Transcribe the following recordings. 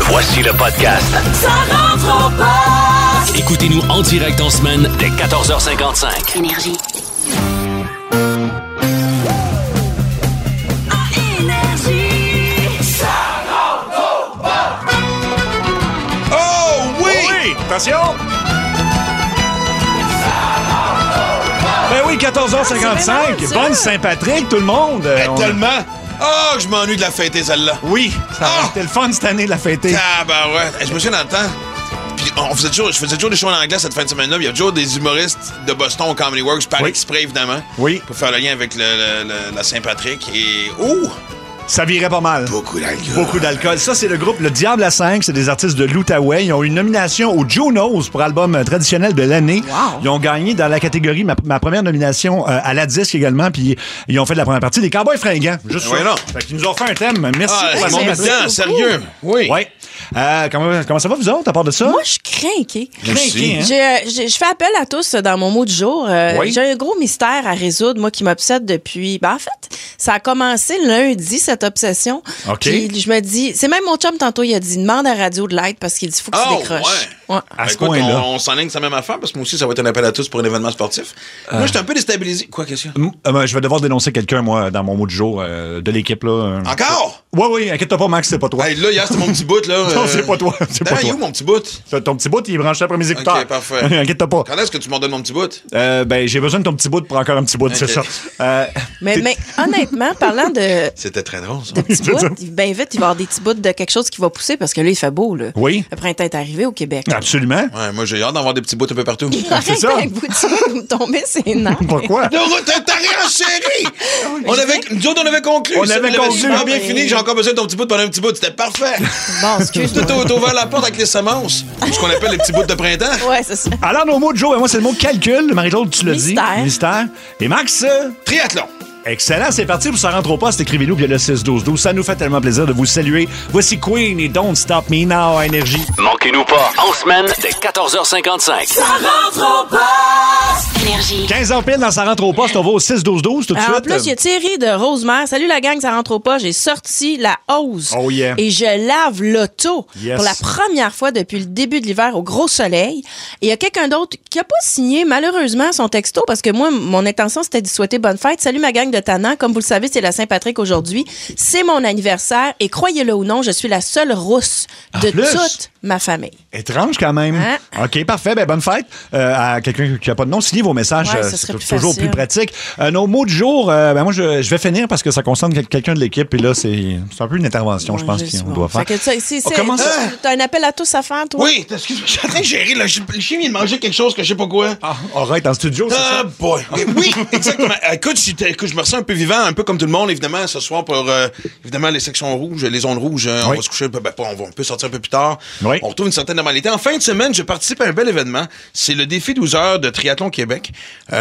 Voici le podcast. Ça rentre au poste. Écoutez-nous en direct en semaine dès 14h55. Énergie. Oh oui! Attention! Ben oui, 14h55. Bonne Saint-Patrick, tout le monde. Tellement! Oh, je m'ennuie de la fêter, celle-là. Oui, ça a été le fun cette année de la fêter. Ah, ben ouais. Je me souviens dans le temps. Puis je faisais toujours des shows en anglais cette fin de semaine-là. Il y a toujours des humoristes de Boston au Comedy Works, par exprès, évidemment. Oui. Pour faire le lien avec la Saint-Patrick. Et. Ouh! Ça virait pas mal. Beaucoup d'alcool. Beaucoup d'alcool. Ça, c'est le groupe Le Diable à 5. C'est des artistes de l'Outaouais. Ils ont une nomination aux Junos pour album traditionnel de l'année. Wow. Ils ont gagné dans la catégorie, ma première nomination à la disque également. Puis ils ont fait la première partie des Cowboys fringants. Juste ça. non. Fait qu'ils nous ont fait un thème. Merci pour la mon merci. dedans, sérieux. Oui. Ouais. Comment ça va, vous autres, à part de ça? Moi, je suis craquée. Craqué, hein? Je fais appel à tous dans mon mot du jour. Oui. J'ai un gros mystère à résoudre, moi, qui m'obsède depuis... Ben, en fait, ça a commencé lundi, cette obsession. OK. Puis je me dis... C'est même mon chum, tantôt, il a dit, demande à Radio de l'aide parce qu'il dit, faut que tu décroches. Ouais. À ce Écoute, point-là. on s'enligne sa même affaire parce que moi aussi, ça va être un appel à tous pour un événement sportif. Moi, j'étais un peu déstabilisé. Quoi, qu'est-ce qu'il y a? Je vais devoir dénoncer quelqu'un, moi, dans mon mot du jour de l'équipe, là. Encore? Oui, inquiète-toi pas, Max, c'est pas toi. Hey, là, hier, c'était mon petit bout, là. Non, c'est pas toi. C'est pas Ah, il est toi. où, mon petit bout? Ton petit bout, il est branché après mes écouteurs. OK, parfait. Inquiète-toi pas. Quand est-ce que tu m'en donnes mon petit bout? Ben, j'ai besoin de ton petit bout pour encore un petit bout, c'est ça. Mais honnêtement, parlant de C'était très drôle, ça. petits bouts, bien vite, il va y avoir des petits bouts de quelque chose qui va pousser parce que là, il fait beau, là. Oui. Le printemps est arrivé au Québec. Absolument. Ouais, moi, j'ai hâte d'avoir des petits bouts un peu partout. c'est ça. Avec vous, tu vas nous tomber ses nerfs. Pourquoi? Non, t'as réenchéré! Nous autres, on avait conclu. On Ça, avait conclu. super bien fini. J'ai encore besoin de ton petit bout pendant un petit bout. C'était parfait. Bon, excuse-moi. T'as ouvert la porte avec les semences. Ce qu'on appelle les petits bouts de printemps. Ouais, c'est ça. Alors, nos mots de jour, moi, c'est le mot calcul. Marie-Claude, tu l'as dit. Mystère. Et Max? Triathlon. Excellent, c'est parti pour ça rentre au poste. Écrivez-nous via le 6-12-12. Ça nous fait tellement plaisir de vous saluer. Voici Queen et Don't Stop Me Now à Énergie. Manquez-nous pas en semaine dès 14h55. Ça rentre au poste. Énergie. 15h pile dans Ça rentre au poste. On va au 6-12-12 tout de En suite. plus, il y a Thierry de Rosemère. Salut la gang, ça rentre au pas. J'ai sorti la hose. Oh yeah. Et je lave l'auto Yes. pour la première fois depuis le début de l'hiver au gros soleil. Et il y a quelqu'un d'autre qui n'a pas signé, malheureusement, son texto parce que moi, mon intention, c'était de souhaiter bonne fête. Salut ma gang de Tannant. Comme vous le savez, c'est la Saint-Patrick aujourd'hui. C'est mon anniversaire et croyez-le ou non, je suis la seule rousse de En plus? toute ma famille. Étrange quand même. Hein? OK, parfait. Ben, bonne fête à quelqu'un qui n'a pas de nom. Signez vos messages. Ouais, ça c'est serait plus toujours facile. plus pratique. Nos mots du jour, ben moi, je vais finir parce que ça concerne quelqu'un de l'équipe. Et là, c'est un peu une intervention, je pense, qu'on doit faire. Fait que c'est, On commence- t'as un appel à tous à faire, toi? Oui, excuse-moi, je suis en train de gérer. Là. Le chien vient de manger quelque chose que je sais pas quoi. Ah, arrête, en studio, c'est Ah, ça? boy. Oui, exactement. Écoute, je me ressens un peu vivant, un peu comme tout le monde, évidemment, ce soir pour, évidemment, les sections rouges, les zones rouges. On va se coucher, on peut sortir un peu plus tard. Oui. On retrouve une certaine normalité. En fin de semaine, je participe à un bel événement. C'est le défi 12 heures de Triathlon Québec.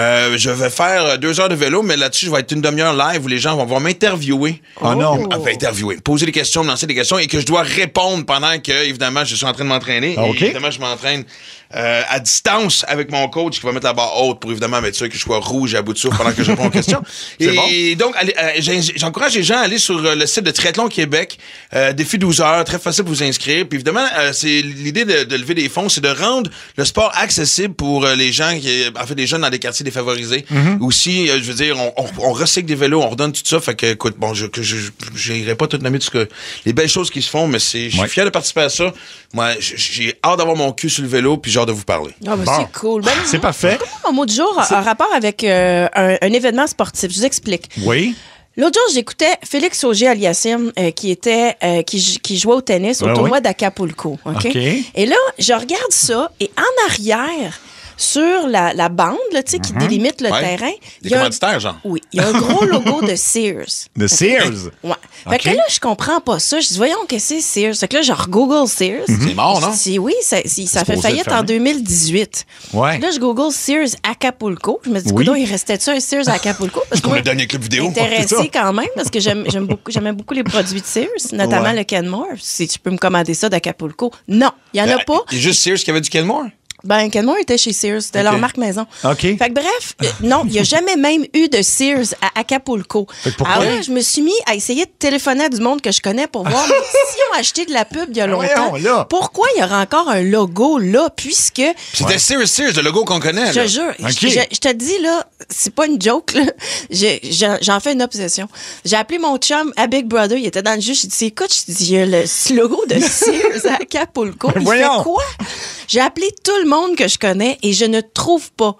Je vais faire 2 heures de vélo, mais là-dessus, je vais être une demi-heure live où les gens vont pouvoir m'interviewer. Oh non. Enfin, interviewer, poser des questions, me lancer des questions et que je dois répondre pendant que, évidemment, je suis en train de m'entraîner. Ah, OK. Et évidemment, je m'entraîne à distance avec mon coach qui va mettre la barre haute pour évidemment mettre sûr que je sois rouge à bout de souffle pendant que je réponds aux questions. Et donc, j'encourage les gens à aller sur le site de Triathlon Québec, défi 12 heures, très facile pour vous inscrire. Puis évidemment, c'est l'idée de lever des fonds, c'est de rendre le sport accessible pour les gens, en fait, les jeunes dans des quartiers défavorisés. Aussi, je veux dire, on recycle des vélos, on redonne tout ça. Fait que, écoute, bon, je n'irai pas tout nommer tout ce que les belles choses qui se font, mais je suis fier de participer à ça. Moi, j'ai hâte d'avoir mon cul sur le vélo, puis j'ai hâte de vous parler. Ah, ben, Bon. c'est cool. Ben, C'est parfait. mon mot du jour a un rapport avec un événement sportif. Je vous explique. Oui. L'autre jour, j'écoutais Félix Auger-Aliassime qui jouait au tennis au Ouais, tournoi ouais. d'Acapulco. OK? OK. Et là, je regarde ça et en arrière, sur la bande là, tu sais, qui délimite le Ouais. terrain, Des il y a commanditaires, genre. Oui, il y a un gros logo de Sears. De Sears. Ouais. Fait OK. que là, je comprends pas ça. Je dis, voyons, que c'est Sears? Fait que là, je re-google Sears. C'est mort, non? Je dis, oui, ça fait supposé faillite fermer. en 2018. Ouais. Là, je google Sears Acapulco. Je me dis, Oui. il restait-tu un Sears à Acapulco? Parce que Comme moi, le dernier clip vidéo. C'est ça. intéressée quand même, parce que j'aimais beaucoup les produits de Sears, notamment Ouais. le Kenmore. Si tu peux me commander ça d'Acapulco. Non, il y en a pas. Il y a juste Sears qui avait du Kenmore. Ben, Kenmore était chez Sears. C'était leur marque maison. OK. Fait que bref, non, il n'y a jamais même eu de Sears à Acapulco. Fait que pourquoi? Alors là, je me suis mis à essayer de téléphoner à du monde que je connais pour voir mais si on a acheté de la pub il y a longtemps, Voyons, là. pourquoi il y aura encore un logo là, puisque... C'était Sears, le logo qu'on connaît. Je là. te jure, OK. je te dis, là, c'est pas une joke, là. J'en fais une obsession. J'ai appelé mon chum à Big Brother, il était dans le jeu, j'ai dit, écoute, il y a le logo de Sears à Acapulco. Il fait quoi? J'ai appelé tout le monde que je connais et je ne trouve pas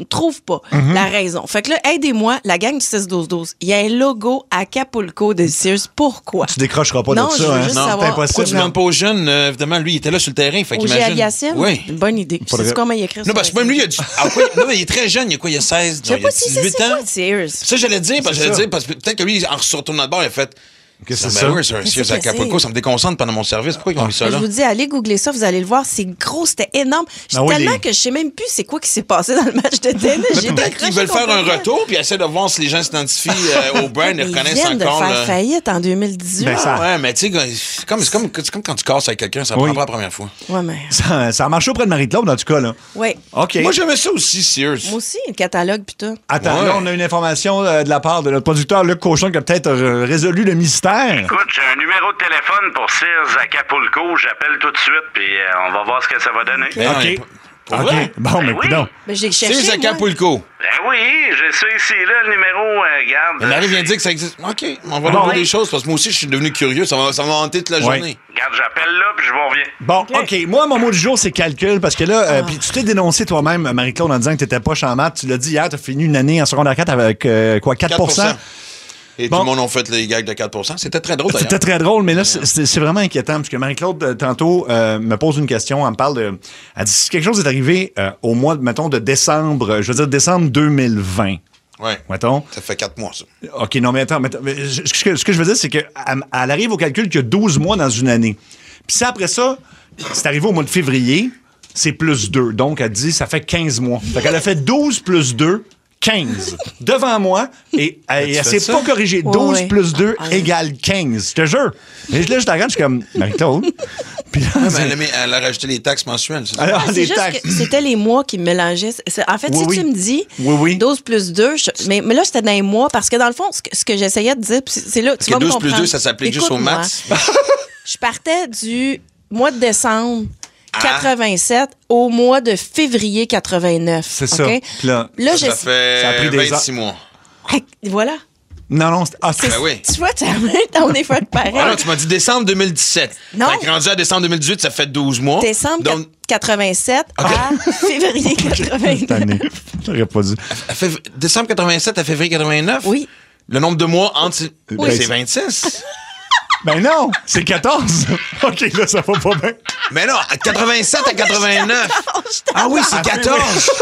la raison. Fait que là, aidez-moi, la gang du 6-12-12. Il y a un logo à Acapulco de Sears. Pourquoi? Tu décrocheras pas Non, de je ça, veux hein? juste Non, savoir. c'est impossible. Pourquoi tu demandes pas aux jeunes? Évidemment, lui, il était là sur le terrain. Fait Au qu'imagine. Aliassime? Oui. Une bonne idée. Je sais comment il écrit Non, parce que même lui, il a du. Ah, quoi? Non, mais il est très jeune. Il y a quoi? Il y a 16. Je sais pas si c'est 18 quoi ans. Sears. Ça, j'allais dire, parce que peut-être que lui, en se retournant de bord, il a fait. Qu'est-ce que Ben c'est ça? oui, c'est un Sears à Acapulco. Ça me déconcentre pendant mon service. Pourquoi ils ont mis ça Je là? vous dis, allez googler ça, vous allez le voir. C'est gros, c'était énorme. Tellement que je sais même plus c'est quoi qui s'est passé dans le match de tennis. Mais peut-être qu'ils veulent faire un retour puis essayer de voir si les gens s'identifient au brand et Ils reconnaissent viennent encore. de faire là. faillite en 2018. Ben, ça- Ouais, mais tu sais, c'est comme quand tu casses avec quelqu'un, ça prend pas la première fois. Ouais, mais... Ça a marché auprès de Marie-Claude, en tout cas, là. Ouais. OK. Moi, j'aimais ça aussi, Sears. Moi aussi, le catalogue pis tout. Attends, Ouais. là, on a une information de la part de notre producteur Luc Cochon qui a peut-être résolu le mystère. Écoute, j'ai un numéro de téléphone pour Sears Acapulco. J'appelle tout de suite, puis on va voir ce que ça va donner. Ben non, il est OK. pas- Pour vrai? Bon, mais oui. coudonc. Ben, j'ai cherché. Sears moi. Acapulco. Ben oui, j'ai ça ici, là, le numéro, garde. Mais Marie vient de dire que ça existe. OK, on va Bon, voir oui. des choses parce que moi aussi, je suis devenu curieux. Ça va hanter toute la Ouais. journée. Garde, j'appelle là, puis je vous reviens. Bon, OK. Moi, mon mot du jour, c'est calcul, parce que là, puis tu t'es dénoncé toi-même, Marie-Claude, en disant que t'étais poche en maths. Tu l'as dit hier, t'as fini une année en secondaire 4 avec, 4%? Et Bon. tout le monde a fait les gags de 4%. C'était très drôle, d'ailleurs. C'était très drôle, mais là, c'est vraiment inquiétant, parce que Marie-Claude, tantôt, me pose une question. Elle me parle de... Elle dit, si quelque chose est arrivé au mois, mettons, de décembre, je veux dire décembre 2020, Ouais. mettons. Ça fait 4 mois, ça. OK, non, mais attends. Mais ce que je veux dire, c'est qu'elle arrive au calcul qu'il y a 12 mois dans une année. Puis ça, après ça, c'est arrivé au mois de février, c'est plus 2. Donc, elle dit, ça fait 15 mois. Fait qu'elle a fait 12 plus 2, 15. Devant moi, et elle fait s'est ça? pas corrigée. 12 Ouais. plus 2 égale 15. Je te jure. Et là, je te regarde, je suis comme, Marie-Claude. Puis là, Ouais, c'est- mais elle a rajouté les taxes mensuelles. C'est ça? alors, C'est des juste taxes. que c'était les mois qui me mélangeaient. En fait, Oui, si oui. tu me dis Oui, oui. 12 plus 2, mais là, c'était dans les mois, parce que dans le fond, ce que j'essayais de dire, puis c'est là, Parce tu vas que me 12 plus comprendre. 2, ça s'applique juste aux Écoute-moi. maths. Je partais du mois de décembre Ah. 87 au mois de février 89. C'est ça. OK? Puis là, Là, Ça fait Ça a pris des 26 mois. Voilà. non, non, c'est... Ah, C'est- Ben oui. Tu vois, on est fait pareil. Ah non, tu m'as dit décembre 2017. Non. Fait que rendu à décembre 2018, ça fait 12 mois. Décembre Donc, 87 à février 89. cette année. J'aurais pas dû. décembre 87 à février 89? Oui. Le nombre de mois entre... Oui. C'est 26. Ben non, c'est 14. OK, là, ça va pas bien. Mais non, 87 à 89. Ah oui, c'est 14.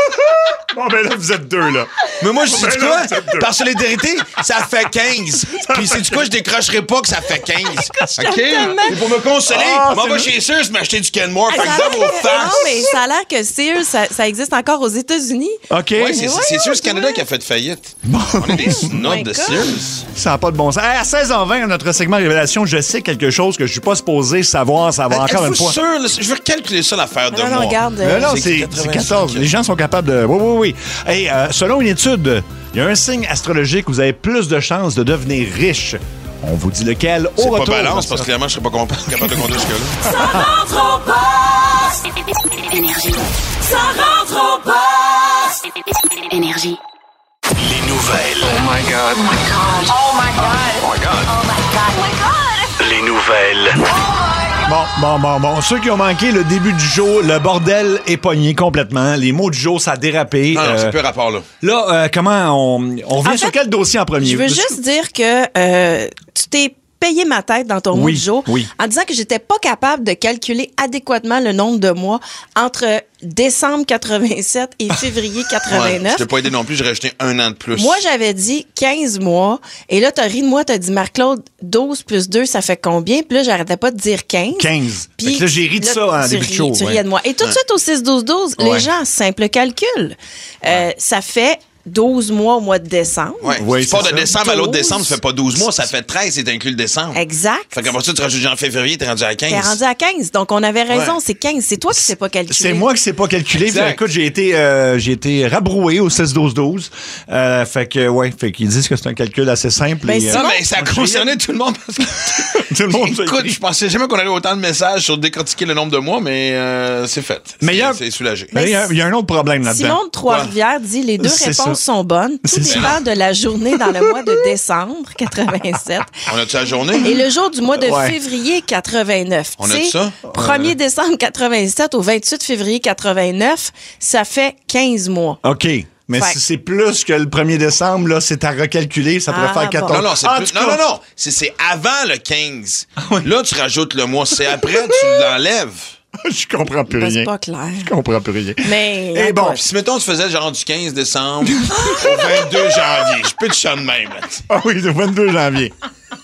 Bon, ben là, vous êtes deux, là. Mais moi, je dis Ben quoi? là, vous êtes deux. Par solidarité, ça fait 15. Puis c'est du quoi, je décrocherai pas que ça fait 15. OK? tellement- Et pour me consoler, Ah, moi, c'est va le- chez Sears m'acheter du Kenmore. Fait Ça que a dans l'air vos que- faces. Non, mais ça a l'air que Sears, ça existe encore aux États-Unis. OK. Ouais, c'est voyons, Sears tu Canada vois. qui a fait faillite. On est des snobs my de God. Sears. Ça n'a pas de bon sens. Hey, à 16h20, notre segment Révélation, je sais quelque chose que je suis pas supposé savoir. Ça va encore une Êtes-vous fois. sûr? là? Je veux recalculer ça, l'affaire de Non, moi. non, regarde. Mais non, C'est c'est 85. 14. Les gens sont capables de... Oui, oui, oui. Hey, selon une étude, il y a un signe astrologique où vous avez plus de chances de devenir riche. On vous dit lequel au C'est pas retour. balance, parce que clairement, je serais pas capable de conduire jusque-là. Ça rentre au poste. Énergie. Ça rentre au poste. Énergie. Les nouvelles. Les nouvelles. Bon. Ceux qui ont manqué le début du jour, le bordel est pogné complètement. Les mots du jour, ça a dérapé. Non, non, c'est plus rapport, là. Là, comment on vient En sur fait, quel dossier en premier? Je veux juste dire que tu t'es payé ma tête dans ton mot Oui, du jour oui. en disant que j'étais pas capable de calculer adéquatement le nombre de mois entre décembre 87 et février Ouais, 89. je t'ai pas aidé non plus, j'ai rajouté un an de plus. Moi, j'avais dit 15 mois. Et là, t'as ri de moi, t'as dit, Marc-Claude, 12 plus 2, ça fait combien? Puis là, j'arrêtais pas de dire 15. 15. Puis Fait que là, j'ai ri de ça en tu début de show. Tu ouais. riais de moi. Et tout de suite, au 6-12-12, Ouais. les gens, simple calcul. Ça fait 12 mois au mois de décembre. Ouais. Oui, Tu pars c'est de ça. décembre à l'autre 12. décembre, ça fait pas 12 mois, ça fait 13, c'est inclus le décembre. Exact. Fait qu'après ça, tu rajoutes janvier-février, t'es rendu à 15. T'es rendu à 15. Donc, on avait raison, Ouais. c'est 15. C'est toi qui sais pas calculer. C'est moi qui sais pas calculer. Exact. Fait, écoute, j'ai été rabroué au 16-12-12. Fait qu'ils disent que c'est un calcul assez simple. Ben, et, Simon- Non, mais ça a concerné tout le monde parce que. tout le monde s'est Écoute, écrit. je pensais jamais qu'on aurait autant de messages sur décortiquer le nombre de mois, mais c'est fait. Mais il y a- C'est soulagé. Mais il y a un autre problème là-dedans. Simon de Trois-Rivières dit les deux C'est réponses ça. sont bonnes. Tout C'est ça. dépend de la journée dans le mois de décembre 87 On a-tu la journée? et le jour du mois de Ouais. février 89. On Tu a sais, ça? 1er décembre 87 au 28 février 89, ça fait 15 mois. OK. Mais Fait- si c'est plus que le 1er décembre, là, c'est à recalculer, ça pourrait Ah, faire bon. 14. Non, non, c'est Ah, plus. en tout Non, cas- non, non. C'est avant le 15. Là, tu rajoutes le mois. C'est après, tu l'enlèves. Je comprends plus Ben, rien. c'est pas clair. Je comprends plus rien. Mais Et bon, écoute, Puis si, mettons, tu faisais genre du 15 décembre au 22 janvier, je peux te chanter de même, là. Ah oui, le 22 janvier.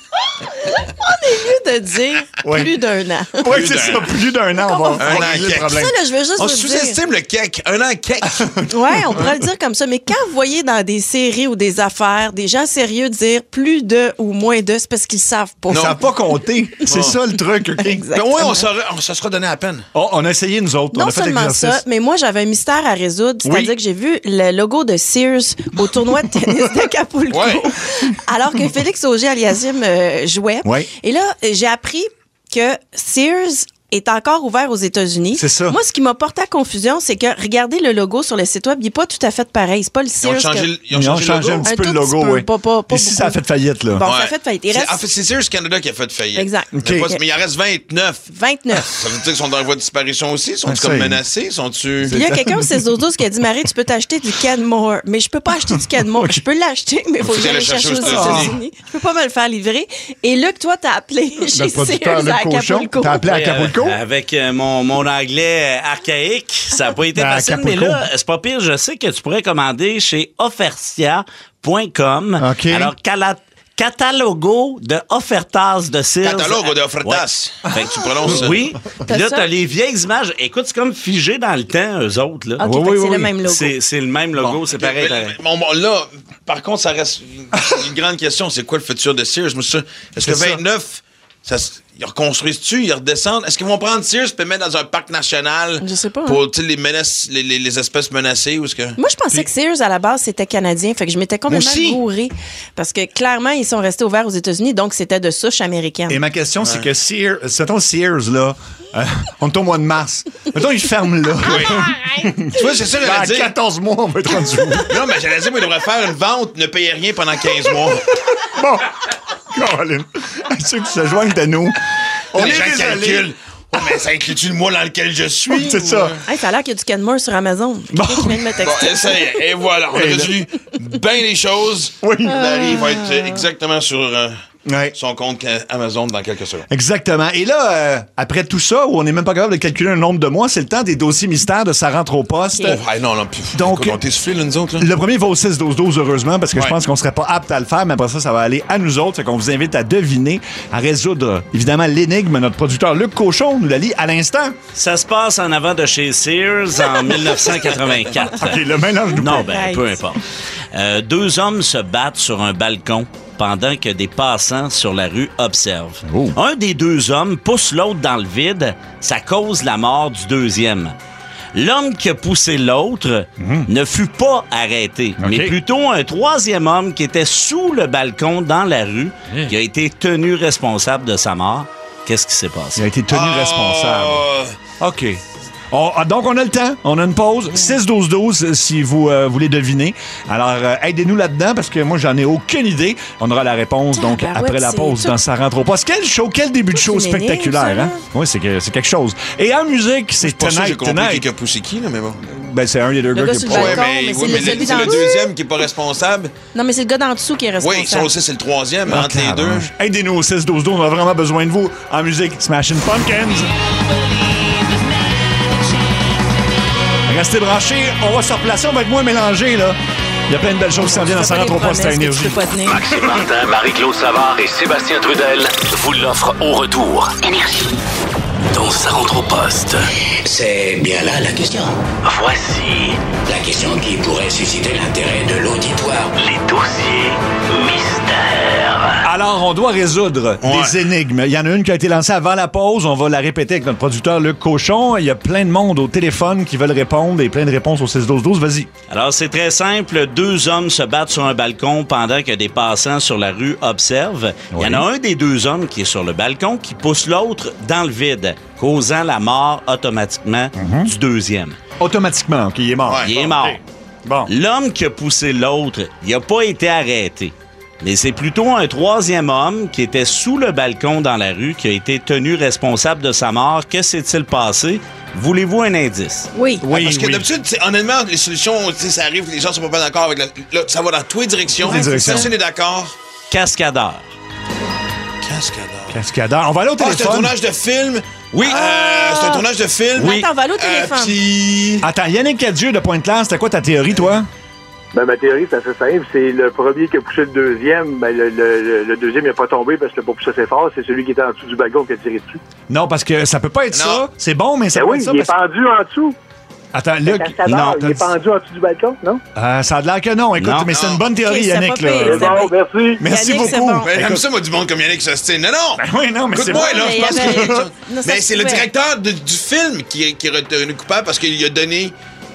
mieux de dire Ouais. plus d'un an. Oui, c'est ça. Plus d'un an, on va Un an régler le cake. problème. Ça, là, je veux juste On vous dire. sous-estime le cake. Un an cake. Ouais, on pourrait le dire comme ça. Mais quand vous voyez dans des séries ou des affaires des gens sérieux dire plus de ou moins de, c'est parce qu'ils savent pas. Ça n'a pas compté. C'est ça le truc, OK? Mais Exactement. ouais, on se sera donné à peine. Oh, on a essayé, nous autres. on Non a fait seulement l'exercice. ça, mais moi, j'avais un mystère à résoudre. C'est-à-dire Oui. que j'ai vu le logo de Sears au tournoi de tennis d'Acapulco. Ouais. Alors que Félix Auger-Aliassime jouait. Ouais. Et là, j'ai appris que Sears est encore ouvert aux États-Unis. C'est ça. Moi, ce qui m'a porté à confusion, c'est que regardez le logo sur le site web, il n'est pas tout à fait pareil. C'est pas le Ils ont Sears. changé, que- le- Ils ont changé un logo. petit Un peu tout le logo, petit peu, oui. pas Ici, ça a beaucoup. fait faillite, là. Bon, ça Ouais. a fait faillite. Il C'est- reste En fait, c'est Sears Canada qui a fait faillite. Exact. Mais, OK. mais il en reste 29. 29. Ça veut dire qu'ils sont dans la voie de disparition aussi? Sont-ils Ça, comme il- menacés? Sont-tu... Il y a quelqu'un au 16-12 qui a dit, Marie, tu peux t'acheter du Canmore. Mais je peux pas acheter du Canmore. Je peux l'acheter, mais il faut que j'aille le chercher aux États-Unis. Je peux pas me le faire livrer. Et Luc, toi, t'as appelé chez Le producteur Sears à Luc Cochon. Acapulco. T'as appelé à Acapulco? Avec mon anglais archaïque, ça n'a pas été À facile, mais Acapulco. là, c'est pas pire. Je sais que tu pourrais commander chez offertia.com. OK. Alors, catalogo de ofertas de Sears. Catalogue de ofertas. Fait que tu prononces... Oui. Puis là, ça? t'as les vieilles images. Écoute, c'est comme figé dans le temps, eux autres. Là. OK, Oui, fait que oui, c'est oui. le même logo. C'est le même logo, c'est pareil. Mais- pareil. bon, là, par contre, ça reste une grande question. C'est quoi le futur de Sears? Moi, est-ce que C'est ça. 29, ils reconstruisent-tu? Ils redescendent? Est-ce qu'ils vont prendre Sears et le mettre dans un parc national? Je sais pas, Pour tu sais, les menaces, les espèces menacées? Ou est-ce que... Moi, je pensais que Sears, à la base, c'était canadien. Fait que je m'étais complètement Moi aussi. gourée. Parce que clairement, ils sont restés ouverts aux États-Unis, donc c'était de souche américaine. Et ma question, c'est que Sears, mettons Sears, là, on est au mois de mars. Mettons, ils ferment là. Tu vois, c'est ça que Dans j'allais dire. 14 mois, on va être rendu où? Non, mais j'allais dire, moi, ils devraient faire une vente, ne payer rien pendant 15 mois. Bon, Colin, ceux qui se joignent à nous, on Les est gens désolé. calculent. Oh, mais ça inclut-tu le mois dans lequel je suis? C'est ça. Hey, ça a l'air qu'il y a du Canmore sur Amazon. Quelqu'un qui vient de me Bon, texter. essaye. Et voilà, on a Et là- résolu bien les choses. Oui. Larry va être exactement sur Ouais. son compte Amazon dans quelques secondes. Exactement. Et là, après tout ça, où on n'est même pas capable de calculer un nombre de mois, c'est le temps des dossiers mystères de Ça rentre au poste. Ok. Oh, hey, non, non, puis, Donc- écoute, on t'est soufflé, là, nous autres. Là. Le premier va au 6-12-12, heureusement, parce que je Ouais. pense qu'on serait pas apte à le faire, mais après ça va aller à nous autres. Fait qu'on vous invite à deviner, à résoudre, évidemment, l'énigme. Notre producteur Luc Cochon nous la lit à l'instant. Ça se passe en avant de chez Sears en 1984. OK, le mélange nous Non, pas. ben, peu importe. Deux hommes se battent sur un balcon pendant que des passants sur la rue observent. Oh. Un des deux hommes pousse l'autre dans le vide. Ça cause la mort du deuxième. L'homme qui a poussé l'autre ne fut pas arrêté, mais plutôt un troisième homme qui était sous le balcon dans la rue qui a été tenu responsable de sa mort. Qu'est-ce qui s'est passé? Il a été tenu responsable. OK. Donc, on a le temps. On a une pause. 6-12-12 si vous voulez deviner. Alors, aidez-nous là-dedans parce que moi, j'en ai aucune idée. On aura la réponse donc Ah, ben après ouais, la c'est pause tout. dans Ça rentre au poste. Quel show, quel début de show C'est une énigme, spectaculaire, ça, là. hein? Oui, c'est quelque chose. Et en musique, c'est Pas ça, j'ai Tonight, compris Tonight. qui a poussé qui, là, mais bon. Ben, c'est un des deux Le gars gars qui sur est le pas... balcon. mais c'est mais celui c'est d'en le dessous. deuxième qui est pas responsable. Non, mais c'est le gars d'en dessous qui est Oui, responsable. ça aussi, c'est le troisième. Entre les deux. Aidez-nous au 6-12-12. On a vraiment besoin de vous. En musique, Smashing Pumpkins. Restez branchés. On va se replacer. On va être moins mélangés, là. Il y a plein de belles choses qui s'en viennent dans Ça rentre au poste à Énergie. Tu peux pas tenir. Maxime Martin, Marie-Claude Savard et Sébastien Trudel vous l'offrent au retour. Énergie. Dans Ça rentre au poste. C'est bien là la question. Voici La question qui pourrait susciter l'intérêt de l'auditoire. les dossiers mystères. Alors, on doit résoudre des énigmes. Il y en a une qui a été lancée avant la pause. On va la répéter avec notre producteur Luc Cochon. Il y a plein de monde au téléphone qui veulent répondre et plein de réponses au 6-12-12. Vas-y. Alors, c'est très simple. 2 hommes se battent sur un balcon pendant que des passants sur la rue observent. Il y en a un des 2 hommes qui est sur le balcon qui pousse l'autre dans le vide, causant la mort automatiquement du deuxième. Automatiquement, OK, il est mort. Ouais. Il est mort. OK. Bon. L'homme qui a poussé l'autre, il n'a pas été arrêté. Mais c'est plutôt un 3e homme qui était sous le balcon dans la rue qui a été tenu responsable de sa mort. Que s'est-il passé? Voulez-vous un indice? Oui. Oui, Parce que oui. d'habitude, honnêtement, les solutions, ça arrive, les gens sont pas d'accord avec là, ça va dans toutes les directions. Toutes les directions. Personne n'est d'accord. Cascadeur. Cascadeur. On va aller au C'est un téléphone. tournage de film. Oui. C'est un tournage de film. Oui. Attends, on va aller au téléphone. Puis... Attends, Yannick Cadieux de Pointe-Claire, c'était quoi ta théorie, toi? Ben, ma théorie, c'est assez simple. C'est le premier qui a poussé le deuxième. Ben, le deuxième, il n'a pas tombé parce qu'il n'a pas poussé assez fort. C'est celui qui était en dessous du balcon qui a tiré dessus. Non, parce que ça peut pas être Non. ça. C'est bon, mais ça Ben peut oui, être ça. il est parce- pendu en dessous. Attends, Luc. Cascadeur, il est pendu en dessous du balcon, non? Ça a l'air que non. Écoute, Non. mais c'est Non. une bonne théorie, Ok, c'est Yannick. pas Là. pire. C'est bon, merci. Merci Yannick, c'est beaucoup. bon. Ben, j'aime Écoute- ça, moi, du monde comme Yannick Sostin. Non, non! Oui, non, mais c'est Écoute-moi, bon. là, Mais je pense il y avait- que... Non, ça Mais se c'est le pouvait. directeur du film qui est retenu coupable parce qu'il a donné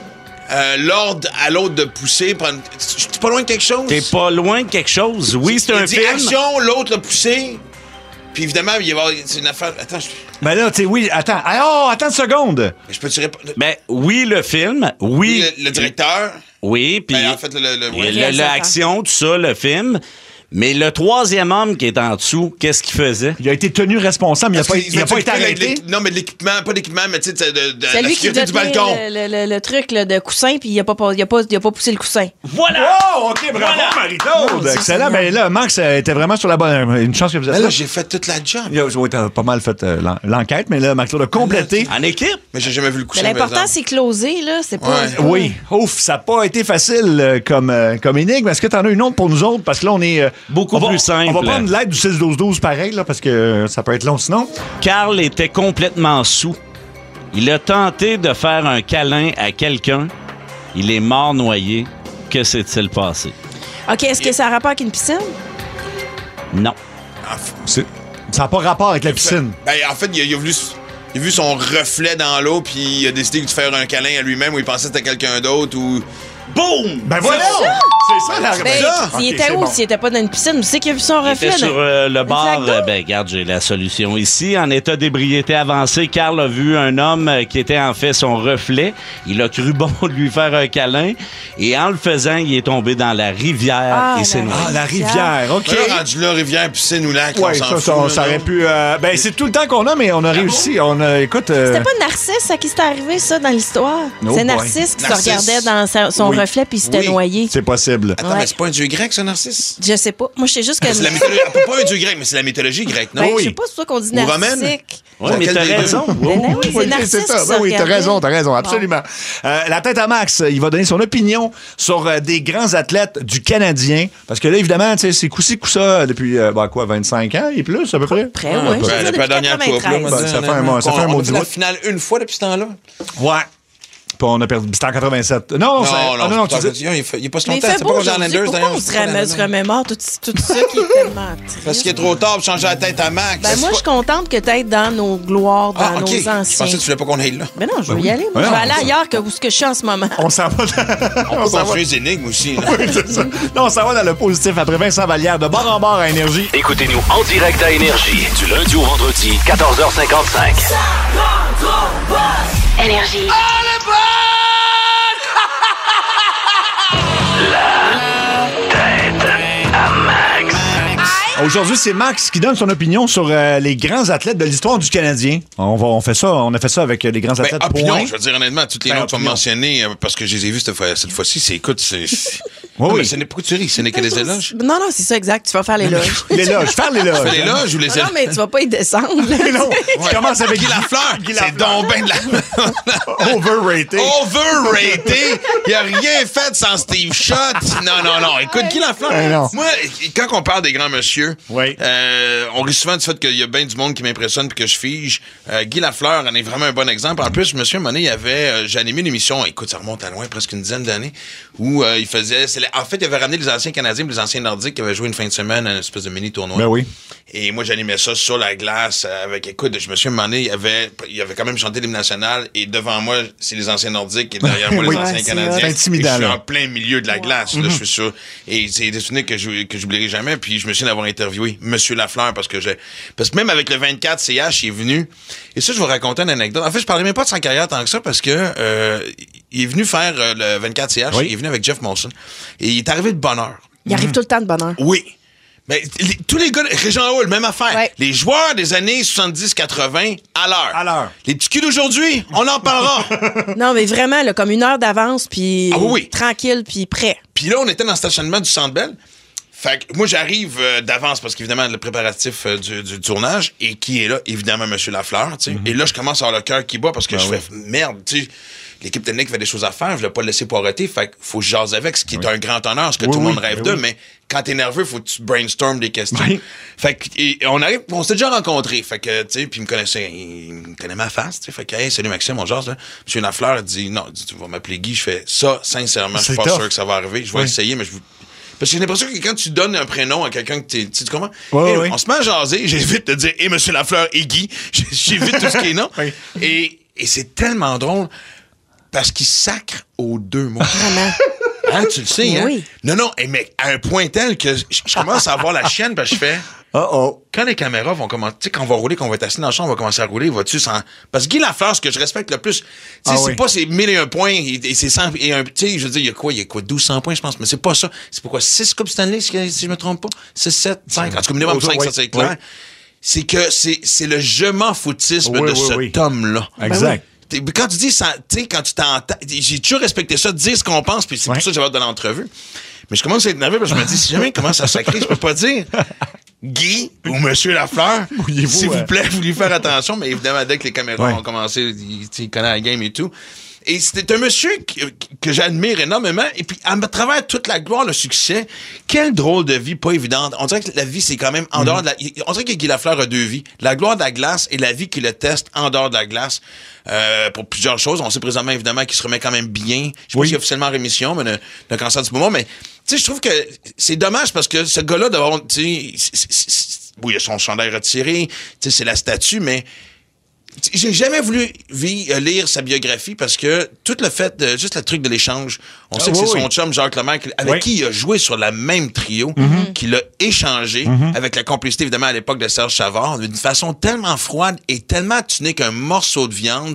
l'ordre à l'autre de pousser. Je suis pas loin de quelque chose? T'es pas loin de quelque chose. Oui, c'est Il a un dit film. action, l'autre l'a poussé. Puis évidemment, il y a c'est une affaire... Attends, Ben là, tu sais, oui, attends. Ah, oh, attends une seconde. je peux te répondre. Ben, oui, le film. Oui. Le directeur... Oui, puis Ben, en fait, l'action, tout ça, le film. Mais le 3e homme qui est en dessous, qu'est-ce qu'il faisait? Il a été tenu responsable, il n'a Parce pas, qu'il il a pas été s'occupait arrêté. Non, mais de l'équipement, pas d'équipement, mais tu sais, de C'est la lui qui sécurité du tenait balcon. le truc là, de coussin, puis il a pas poussé le coussin. Voilà! Oh, OK, bravo, Marie-Claude. Non, c'est Excellent. génial. Ben là, Max était vraiment sur la bonne. Une chance que vous êtes Ben là, là. j'ai fait toute la job. Oui, t'as pas mal fait l'enquête, mais là, Max-Claude a complété. En équipe? Mais j'ai jamais vu le Mais coussin. l'important, par exemple. c'est closer, là. C'est pas. Ouais. c'est pas- Oui. Ouf, ça n'a pas été facile comme énigme. Est-ce que tu en as une autre pour nous autres? Parce que là, on est... Beaucoup plus simple. On va prendre l'aide du 6-12-12 pareil, là, parce que ça peut être long sinon. Carl était complètement saoul. Il a tenté de faire un câlin à quelqu'un. Il est mort noyé. Que s'est-il passé? OK, est-ce que ça a rapport avec une piscine? Non. Ça n'a pas rapport avec la piscine. Ben, en fait, il a vu son reflet dans l'eau, puis il a décidé de faire un câlin à lui-même où il pensait que c'était quelqu'un d'autre ou... Boum! Ben voilà! C'est ça la Ben, réponse. il Ok, était c'est où bon. s'il était pas dans une piscine? Tu sais qu'il a vu son Il reflet? était sur le bar. flaque d'eau? Ben, regarde, j'ai la solution ici. En état d'ébriété avancée, Carl a vu un homme qui était en fait son reflet. Il a cru bon de lui faire un câlin. Et en le faisant, il est tombé dans la rivière Ah, et s'est la noyé. Ah, la rivière, OK. Là, rendu là, rivière, piscine ou lac, Ouais, on s'en ça, fout. ça, là, ça aurait non? pu... ben, c'est tout le temps qu'on a, mais on a réussi. On a, écoute... C'était pas Narcisse à qui c'était arrivé, ça, dans l'histoire? Oh C'est boy. Narcisse qui Narcisse. se regardait dans son Oui. reflet puis il s'était Oui. noyé. C'est possible. Attends, Ouais. mais c'est pas un dieu grec, ça, Narcisse? Je sais pas. Moi, je sais juste que. C'est la mythologie. Pas un dieu grec, mais c'est la mythologie grecque, non? Ben, je sais pas, c'est pour ça qu'on dit Ou romaine? narcissique. Ouais, Bon, mais quel t'as des deux? raison. Ben oui, c'est Narcisse c'est ça. qui Ben se oui, t'as regardait. raison, absolument. La tête à Max, il va donner son opinion sur des grands athlètes du Canadien. Parce que là, évidemment, tu sais, c'est coup-ci, coup ça depuis, 25 ans et plus, à peu près? Près, Ah, oui. ben, depuis la dernière coupe, là, moi, Ben, ça fait un mois, ça fait un on mois a du fait la mois. finale une fois depuis ce temps-là. Ouais. Puis on a perdu. C'était en 87. Non, tu dis... il est pas si Mais il longtemps. fait C'est beau pas aux aujourd'hui. Islanders, Pourquoi d'ailleurs. on se remémore tout ça qui est tellement triste? Parce qu'il est trop tard pour changer la tête à Max. Ben, moi, je suis contente que tu aies dans nos gloires, dans OK. nos Je anciens. pensais que tu voulais pas qu'on aille là. Ben non, je veux y aller. Moi, Ouais, je vais on aller s'en- ailleurs que où ce que je suis en ce moment. On s'en va On peut construire des énigmes aussi. là. Oui, c'est ça. Là, on s'en va dans le positif après Vincent Vallière de bord en bord à Énergie. Écoutez-nous en direct à Énergie du lundi au vendredi, 14h55. Énergie. Aujourd'hui, c'est Max qui donne son opinion sur les grands athlètes de l'histoire du Canadien. On a fait ça avec les grands Ben, athlètes. opinion, point. je veux dire honnêtement, toutes les Ben, noms que tu vas opinion. mentionner, parce que je les ai vus cette fois-ci, écoute, Oui. Mais pourquoi tu ris? Ce n'est que des éloges. Non, c'est ça, exact. Tu vas faire l'éloge. L'éloge, faire l'éloge. Tu fais l'éloge ou les éloges? Non, mais tu vas pas y descendre. Non, tu commences avec Guy Lafleur. C'est donc ben de la... Overrated. Overrated. Il a rien fait sans Steve Schott. Non. Écoute, Guy Lafleur. Moi, quand on parle des grands monsieur, on rit souvent du fait qu'il y a bien du monde qui m'impressionne puis que je fige. Guy Lafleur en est vraiment un bon exemple. En plus, monsieur Monet, j'ai animé une émission, écoute, ça remonte à loin, presque une dizaine d'années, où il faisait... En fait, il avait ramené les anciens Canadiens et les anciens Nordiques qui avaient joué une fin de semaine à une espèce de mini-tournoi. Ben oui. Et moi, j'animais ça sur la glace avec... Écoute, je me suis demandé, il avait quand même chanté l'hymne national et devant moi, c'est les anciens Nordiques et derrière moi, les anciens Canadiens. C'est intimidant. Je suis en plein milieu de la glace, là, je suis sûr. Et c'est des souvenirs que j'oublierai jamais. Puis je me souviens d'avoir interviewé Monsieur Lafleur parce que même avec le 24 CH, il est venu. Et ça, je vais vous raconter une anecdote. En fait, je parlais même pas de sa carrière tant que ça parce que il est venu faire le 24 CH. Il est venu avec Jeff Molson. Et il est arrivé de bonne heure. Il arrive tout le temps de bonne heure. Oui. Mais tous les gars, Régent Hall, même affaire. Ouais. Les joueurs des années 70-80, à l'heure. À l'heure. Les petits culs d'aujourd'hui, on en parlera. Non, mais vraiment, là, comme une heure d'avance, puis tranquille, puis prêt. Puis là, on était dans le stationnement du Centre Bell. Fait que moi, j'arrive d'avance parce qu'évidemment, le préparatif du tournage, et qui est là, évidemment, M. Lafleur, tu sais. Et là, je commence à avoir le cœur qui bat parce que je fais merde, tu sais. L'équipe technique fait des choses à faire, je voulais pas le laisser poireauter, fait qu'il faut que je jase avec, ce qui est un grand honneur, ce que tout le monde rêve de, mais quand t'es nerveux, faut que tu brainstorm des questions. Fait que, on s'est déjà rencontrés, fait que, tu sais, puis il me connaît ma face, tu sais, fait que, hey, salut Maxime, on jase, là. M. Lafleur, il dit, non, tu vas m'appeler Guy, je fais ça, sincèrement, je suis pas sûr que ça va arriver, je vais essayer, mais parce que j'ai l'impression que quand tu donnes un prénom à quelqu'un que tu comprends? On se met à jaser, j'évite de dire, M. Lafleur et Guy, j'évite tout ce qui est non. Et c'est tellement drôle. Parce qu'il sacre aux deux mots. Vraiment. Hein, tu le sais, hein? Oui. Non, mais à un point tel que je commence à avoir la chienne parce que je fais... Quand les caméras vont commencer... Tu sais, quand on va rouler, qu'on va être assis dans le champ, on va commencer à rouler, vas-tu sans... Parce que Guy Lafleur, ce que je respecte le plus, tu sais, c'est pas ses 1001 points et ses 100... Tu sais, je veux dire, il y a quoi? 1200 points, je pense, mais c'est pas ça. C'est pourquoi 6 Coupes Stanley, si je me trompe pas? 6, 7, 5. En tout cas, minimum 5, ça c'est clair. C'est que c'est le je m'en foutisme de cet homme-là. Exact. Quand tu dis ça, tu sais, quand tu t'entends, j'ai toujours respecté ça, dire ce qu'on pense, puis c'est pour ça que j'avais hâte de l'entrevue. Mais je commence à être nerveux parce que je me dis, si jamais il commence à sacrer, je peux pas dire Guy ou Monsieur Lafleur, s'il vous plaît, vous lui faire attention. Mais évidemment, dès que les caméras ont commencé, il connaît la game et tout. Et c'était un monsieur que j'admire énormément. Et puis, à travers toute la gloire, le succès, quelle drôle de vie pas évidente. On dirait que la vie, c'est quand même en dehors de la... On dirait que Guy Lafleur a deux vies. La gloire de la glace et la vie qui le teste en dehors de la glace. Pour plusieurs choses. On sait présentement, évidemment, qu'il se remet quand même bien. Je sais pas s'il est officiellement en rémission, mais le cancer du poumon. Mais, tu sais, je trouve que c'est dommage parce que ce gars-là, d'avoir, tu sais, il a son chandail retiré, tu sais, c'est la statue, mais j'ai jamais voulu lire sa biographie parce que tout le fait de juste le truc de l'échange, on sait que c'est son chum Jacques Lemaire avec qui il a joué sur la même trio, qui l'a échangé avec la complicité évidemment à l'époque de Serge Savard d'une façon tellement froide et tellement tu n'es qu'un morceau de viande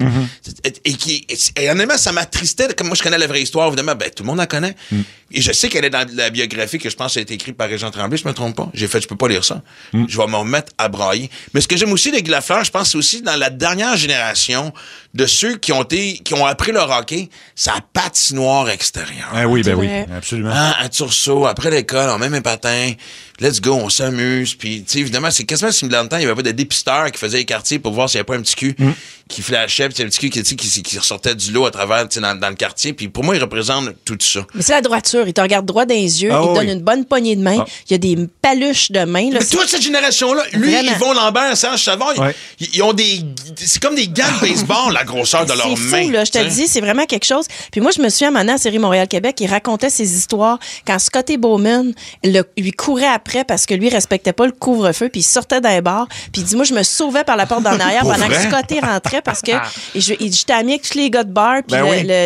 et honnêtement ça m'attristait. Comme moi je connais la vraie histoire évidemment, ben tout le monde la connaît et je sais qu'elle est dans la biographie que je pense a été écrite par Régent Tremblay, je me trompe pas. Je peux pas lire ça. Je vais me remettre à brailler. Mais ce que j'aime aussi de Guy Lafleur, je pense c'est aussi dans la dernière génération de ceux qui ont appris le hockey, sa patinoire extérieure. Oui, absolument. À Tursault, après l'école, on met mes patins, let's go, on s'amuse. Puis, tu sais, évidemment, c'est quasiment similaire de temps, il y avait pas de dépisteur qui faisait les quartiers pour voir s'il n'y avait pas un petit cul qui flashait, puis un petit cul qui ressortait du lot à travers, tu sais, dans le quartier. Puis pour moi, il représente tout ça. Mais c'est la droiture. Il te regarde droit dans les yeux, il te donne une bonne poignée de main. Il y a des paluches de main. Là, mais toute cette génération-là, lui, Yvon Lambert, Serge Savard, ils ont des... C'est comme des gants de baseball, la grosseur de leurs mains. C'est fou, là, je te le dis, c'est vraiment quelque chose. Puis moi, je me souviens, maintenant, à la série Montréal-Québec, il racontait ses histoires quand Scotty Bowman lui courait après parce que lui, il respectait pas le couvre-feu, puis il sortait d'un bar, puis il dit, moi, je me sauvais par la porte d'en arrière pendant que Scotty rentrait parce que j'étais ami avec tous les gars de bar, puis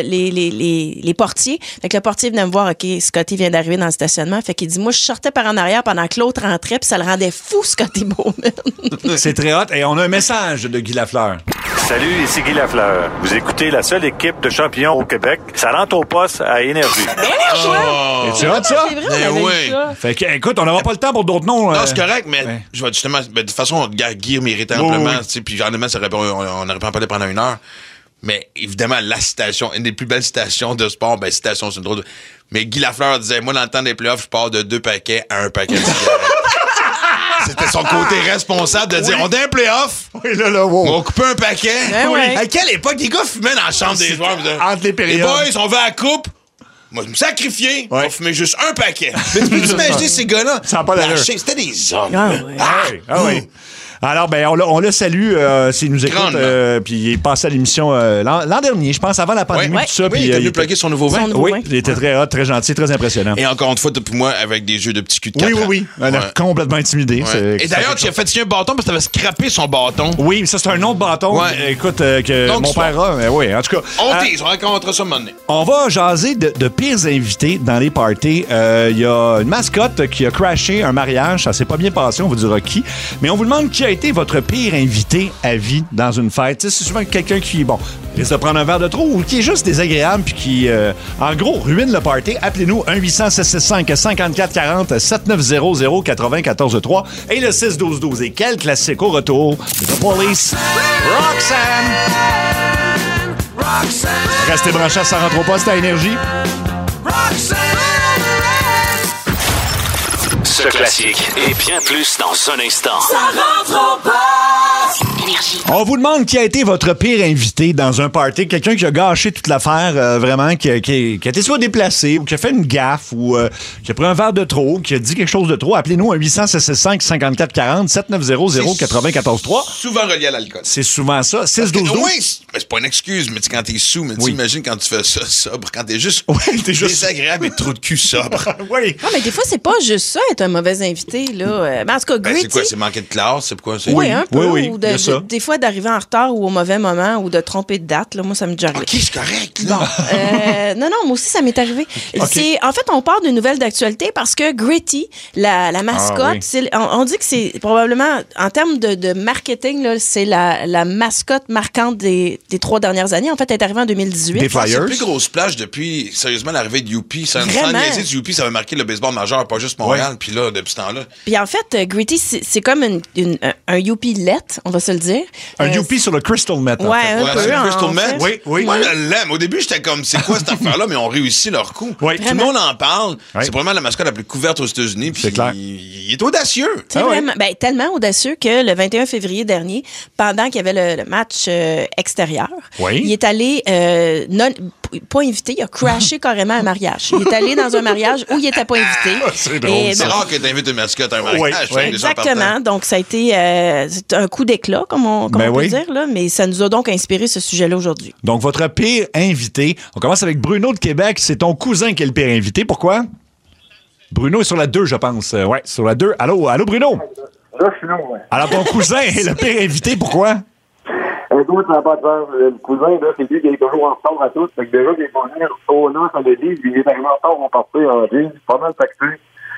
les portiers. Fait que le portier venait me voir, OK, Scotty vient d'arriver dans le stationnement. Fait qu'il dit, moi, je sortais par en arrière pendant que l'autre rentrait, puis ça le rendait fou, Scotty Bowman. C'est très hot. Et on a un message de Guy Lafleur. Salut, ici Guy Lafleur. Vous écoutez la seule équipe de champions au Québec. Ça rentre au poste à Énergie. C'est hot, ça? C'est vrai, on avait eu ça. Fait que, écoute, on n'aura pas le temps pour d'autres noms. Non, c'est correct, mais je vais justement... de toute façon, Guy méritait amplement, tu sais, puis honnêtement, on aurait pu en parler pendant une heure. Mais évidemment, la citation, une des plus belles citations de sport, citation, c'est une drôle de... Mais Guy Lafleur disait, moi, dans le temps des playoffs, je pars de 2 paquets à 1 paquet de cigarettes. C'était son côté responsable de dire, on est un playoff. Oui, là, wow. On coupe un paquet. À quelle époque les gars fumaient dans la chambre des joueurs? Entre les périodes. Les boys, on va à la coupe. Moi, je me sacrifiais. On fumait juste un paquet. Mais tu peux t'imaginer ces gars-là? Ça n'a pas d'allure. C'était des hommes. Oui. Alors, on le salue s'il nous écoute. Puis il est passé à l'émission l'an dernier, je pense, avant la pandémie, tout ça. Puis il est venu plugger son nouveau vin. Oui, il était très hot, très gentil, très impressionnant. Et encore une fois, depuis moi, avec des yeux de petits culs de 4 ans. Oui. On a complètement intimidé. Et d'ailleurs, tu as fait un bâton parce que tu avais scrappé son bâton. Oui, ça, c'est un autre bâton. Écoute, que donc, mon père a. Oui, en tout cas. On racontera ça un moment donné. On va jaser de pires invités dans les parties. Il y a une mascotte qui a crashé un mariage. Ça s'est pas bien passé, on vous dira qui. Mais on vous demande qui a été votre pire invité à vie dans une fête. Tu sais, c'est souvent quelqu'un qui, risque de prendre un verre de trop ou qui est juste désagréable puis qui, en gros, ruine le party. Appelez-nous 1-800-665-5440 7900-943 et le 6-12-12. Et quel classique au retour de The Police. Roxanne! Restez branchés, ça rentre au poste à Énergie. Ce classique et bien plus dans un instant. Ça rentre au poste. Énergie. On vous demande qui a été votre pire invité dans un party. Quelqu'un qui a gâché toute l'affaire, vraiment, qui a été soit déplacé ou qui a fait une gaffe ou qui a pris un verre de trop, qui a dit quelque chose de trop. Appelez-nous 1-800-665-5440 7900-943. Souvent relié à l'alcool. C'est souvent ça. 6-12-12. Oui, c'est pas une excuse, mais quand t'es sous, mais imagine quand tu fais ça sobre, quand t'es juste désagréable et trop de cul sobre. Oui. Non, mais des fois, c'est pas juste ça, être un mauvais invité, là. Mais en tout cas, Gritty... c'est quoi? C'est manquer de classe? C'est pourquoi? Oui, un peu. Oui, ou des fois, d'arriver en retard ou au mauvais moment ou de tromper de date. Là, moi, ça me déjà arrivé. OK, c'est correct. Là. Bon, non, moi aussi, ça m'est arrivé. Okay. En fait, on part d'une nouvelle d'actualité parce que Gritty, la mascotte, on dit que c'est probablement, en termes de marketing, là, c'est la mascotte marquante des 3 dernières années. En fait, elle est arrivée en 2018. Des Flyers. C'est la plus grosse plage depuis, sérieusement, l'arrivée de Youpi. Sans niaiser de Youpi, ça avait marqué le baseball majeur, pas juste Montréal. Puis là, depuis ce temps-là. Puis en fait, Gritty, c'est comme un Youpi let, on va se le dire. Un Youpi sur le Crystal Meth. Ouais, un peu. C'est le Crystal Meth. Oui. Moi, je l'aime. Au début, j'étais comme, c'est quoi cette affaire-là? Mais on réussit leur coup. Oui. Tout le monde en parle. C'est probablement la mascotte la plus couverte aux États-Unis. Puis c'est clair. Il est audacieux. C'est vraiment, tellement audacieux que le 21 février dernier, pendant qu'il y avait le match extérieur, il est allé, pas invité, il a crashé carrément un mariage. Il est allé dans un mariage où il n'était pas invité. C'est drôle. C'est rare que tu invites une mascotte à un mariage. Exactement. Donc, ça a été c'est un coup d'éclat, comme on peut dire, là, mais ça nous a donc inspiré ce sujet-là aujourd'hui. Donc, votre pire invité, on commence avec Bruno de Québec. C'est ton cousin qui est le pire invité. Pourquoi? Bruno est sur la 2, je pense. Ouais, sur la 2. Allô, Bruno? Là, je suis là, ouais. Alors, ton cousin est le pire invité. Pourquoi? Écoute, ça va pas de faire. Le cousin, là, c'est lui qui est toujours en retard à tout. Fait que déjà, il est pas venu au nom, ça le dit. Il est arrivé en retard, on partait en ville. Pas mal taxé.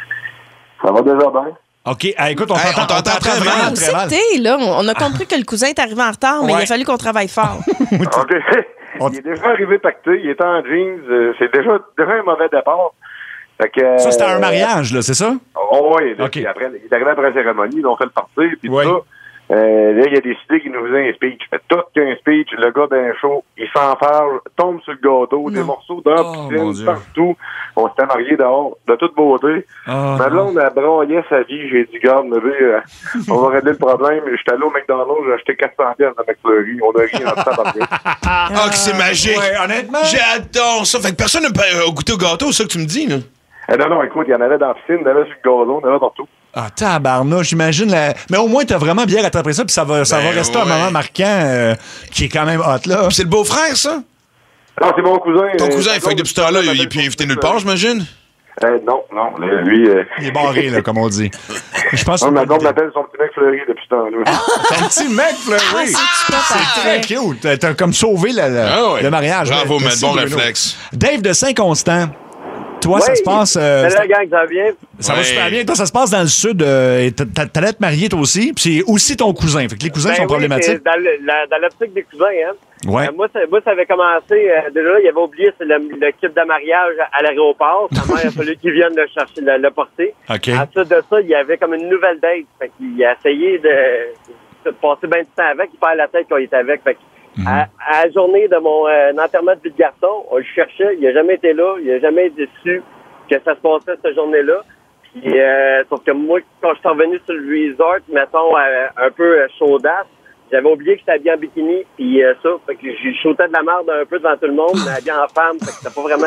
Ça va déjà bien. OK. Écoute, on t'entend très mal. Très mal. Là, on a compris que le cousin est arrivé en retard, mais il a fallu qu'on travaille fort. OK. Il est déjà arrivé pacté. Il était en jeans. C'est déjà un mauvais départ. Fait que, ça, c'était un mariage, là, c'est ça? Oh, oui. Okay. Après, il est arrivé après la cérémonie. Ils ont fait le party. Puis tout ça. Là, il a décidé qu'il nous faisait un speech. Il fait tout qu'un speech. Le gars ben chaud, il s'enfarge, tombe sur le gâteau, des morceaux dans la piscine, partout. On s'était mariés dehors, de toute beauté. Ma blonde a broyé sa vie. J'ai dit, garde, on va régler le problème. J'étais allé au McDonald's, j'ai acheté 400$ de McFlurry. On a ri en temps que c'est magique. Ouais, honnêtement. J'adore ça. Fait que personne n'a goûté au gâteau, c'est ça que tu me dis, là? Non, écoute, il y en avait dans la piscine, il y en avait sur le gazon, il y en avait partout. Ah, tabarnouche, j'imagine. Mais au moins, t'as vraiment bien rattrapé ça, puis ça va rester un moment marquant qui est quand même hot, là. Puis c'est le beau-frère, ça? Non, c'est mon cousin. Ton cousin, il fait que depuis ce temps-là, il est plus invité nulle part, j'imagine? Non, lui... Il est barré, là, comme on dit. Je pense ma blonde m'appelle son petit mec fleuri depuis ce temps-là. Son petit mec fleuri? C'est très cute. T'as comme sauvé le mariage. Bravo, mais bon réflexe. Dave de Saint-Constant. Toi, ça se passe... Salut la gang, ça va bien? Ça va super bien. Toi, ça se passe dans le sud. T'allais te marier, toi aussi. Puis c'est aussi ton cousin. Fait que les cousins sont problématiques. Dans l'optique des cousins, hein. Ouais. Moi, ça avait commencé... déjà, il avait oublié le kit de mariage à l'aéroport. Sa mère, il a fallu qu'il vienne le chercher, le porter. OK. Ensuite de ça, il y avait comme une nouvelle date. Fait qu'il a essayé de passer bien du temps avec. Il perd la tête quand il est avec. Fait À la journée de mon enterrement de vie de garçon, on le cherchait, il n'a jamais été là, il n'a jamais été déçu que ça se passait cette journée-là. Puis, sauf que moi, quand je suis revenu sur le resort, mettons, un peu chaudasse, j'avais oublié que j'étais habillé en bikini, puis ça, fait que j'ai shooté de la merde un peu devant tout le monde, mais habillé en femme, fait que c'était pas vraiment...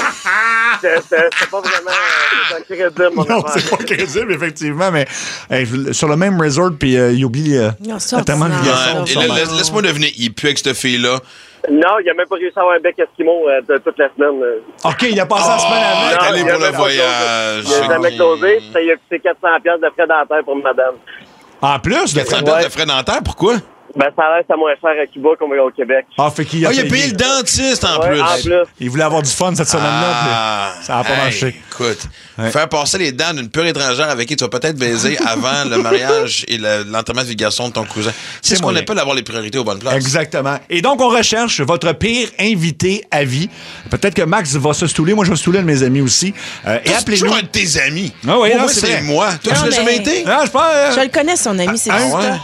c'était pas vraiment crédible, mon Non, c'est pas crédible, effectivement, mais sur le même resort, puis il oublie tellement de vie. Laisse-moi deviner, il pue avec cette fille-là. Non, il a même pas réussi à avoir un bec esquimau toute la semaine. OK, il a passé la semaine avant. Il est allé pour le voyage. Il a jamais closé, puis ça il a coûté 400$ de frais dentaires pour madame. En plus de frais de frais dentaires, pourquoi? Ben, ça a l'air que c'est moins cher à Cuba qu'au Québec. Fait qu'il il a payé le dentiste en plus. Il voulait avoir du fun cette semaine-là, puis ça n'a pas marché. Écoute, faire passer les dents d'une pure étrangère avec qui tu vas peut-être baiser avant le mariage et l'enterrement de vie de garçon de ton cousin. C'est ce qu'on appelle avoir les priorités aux bonnes places. Exactement. Et donc, on recherche votre pire invité à vie. Peut-être que Max va se stouler. Moi, je vais stouler un de mes amis aussi. Et appelez-nous. C'est un de tes amis. Ah oui, moi, c'est moi. Toi, tu l'as jamais été? Non, je le connais, son ami. C'est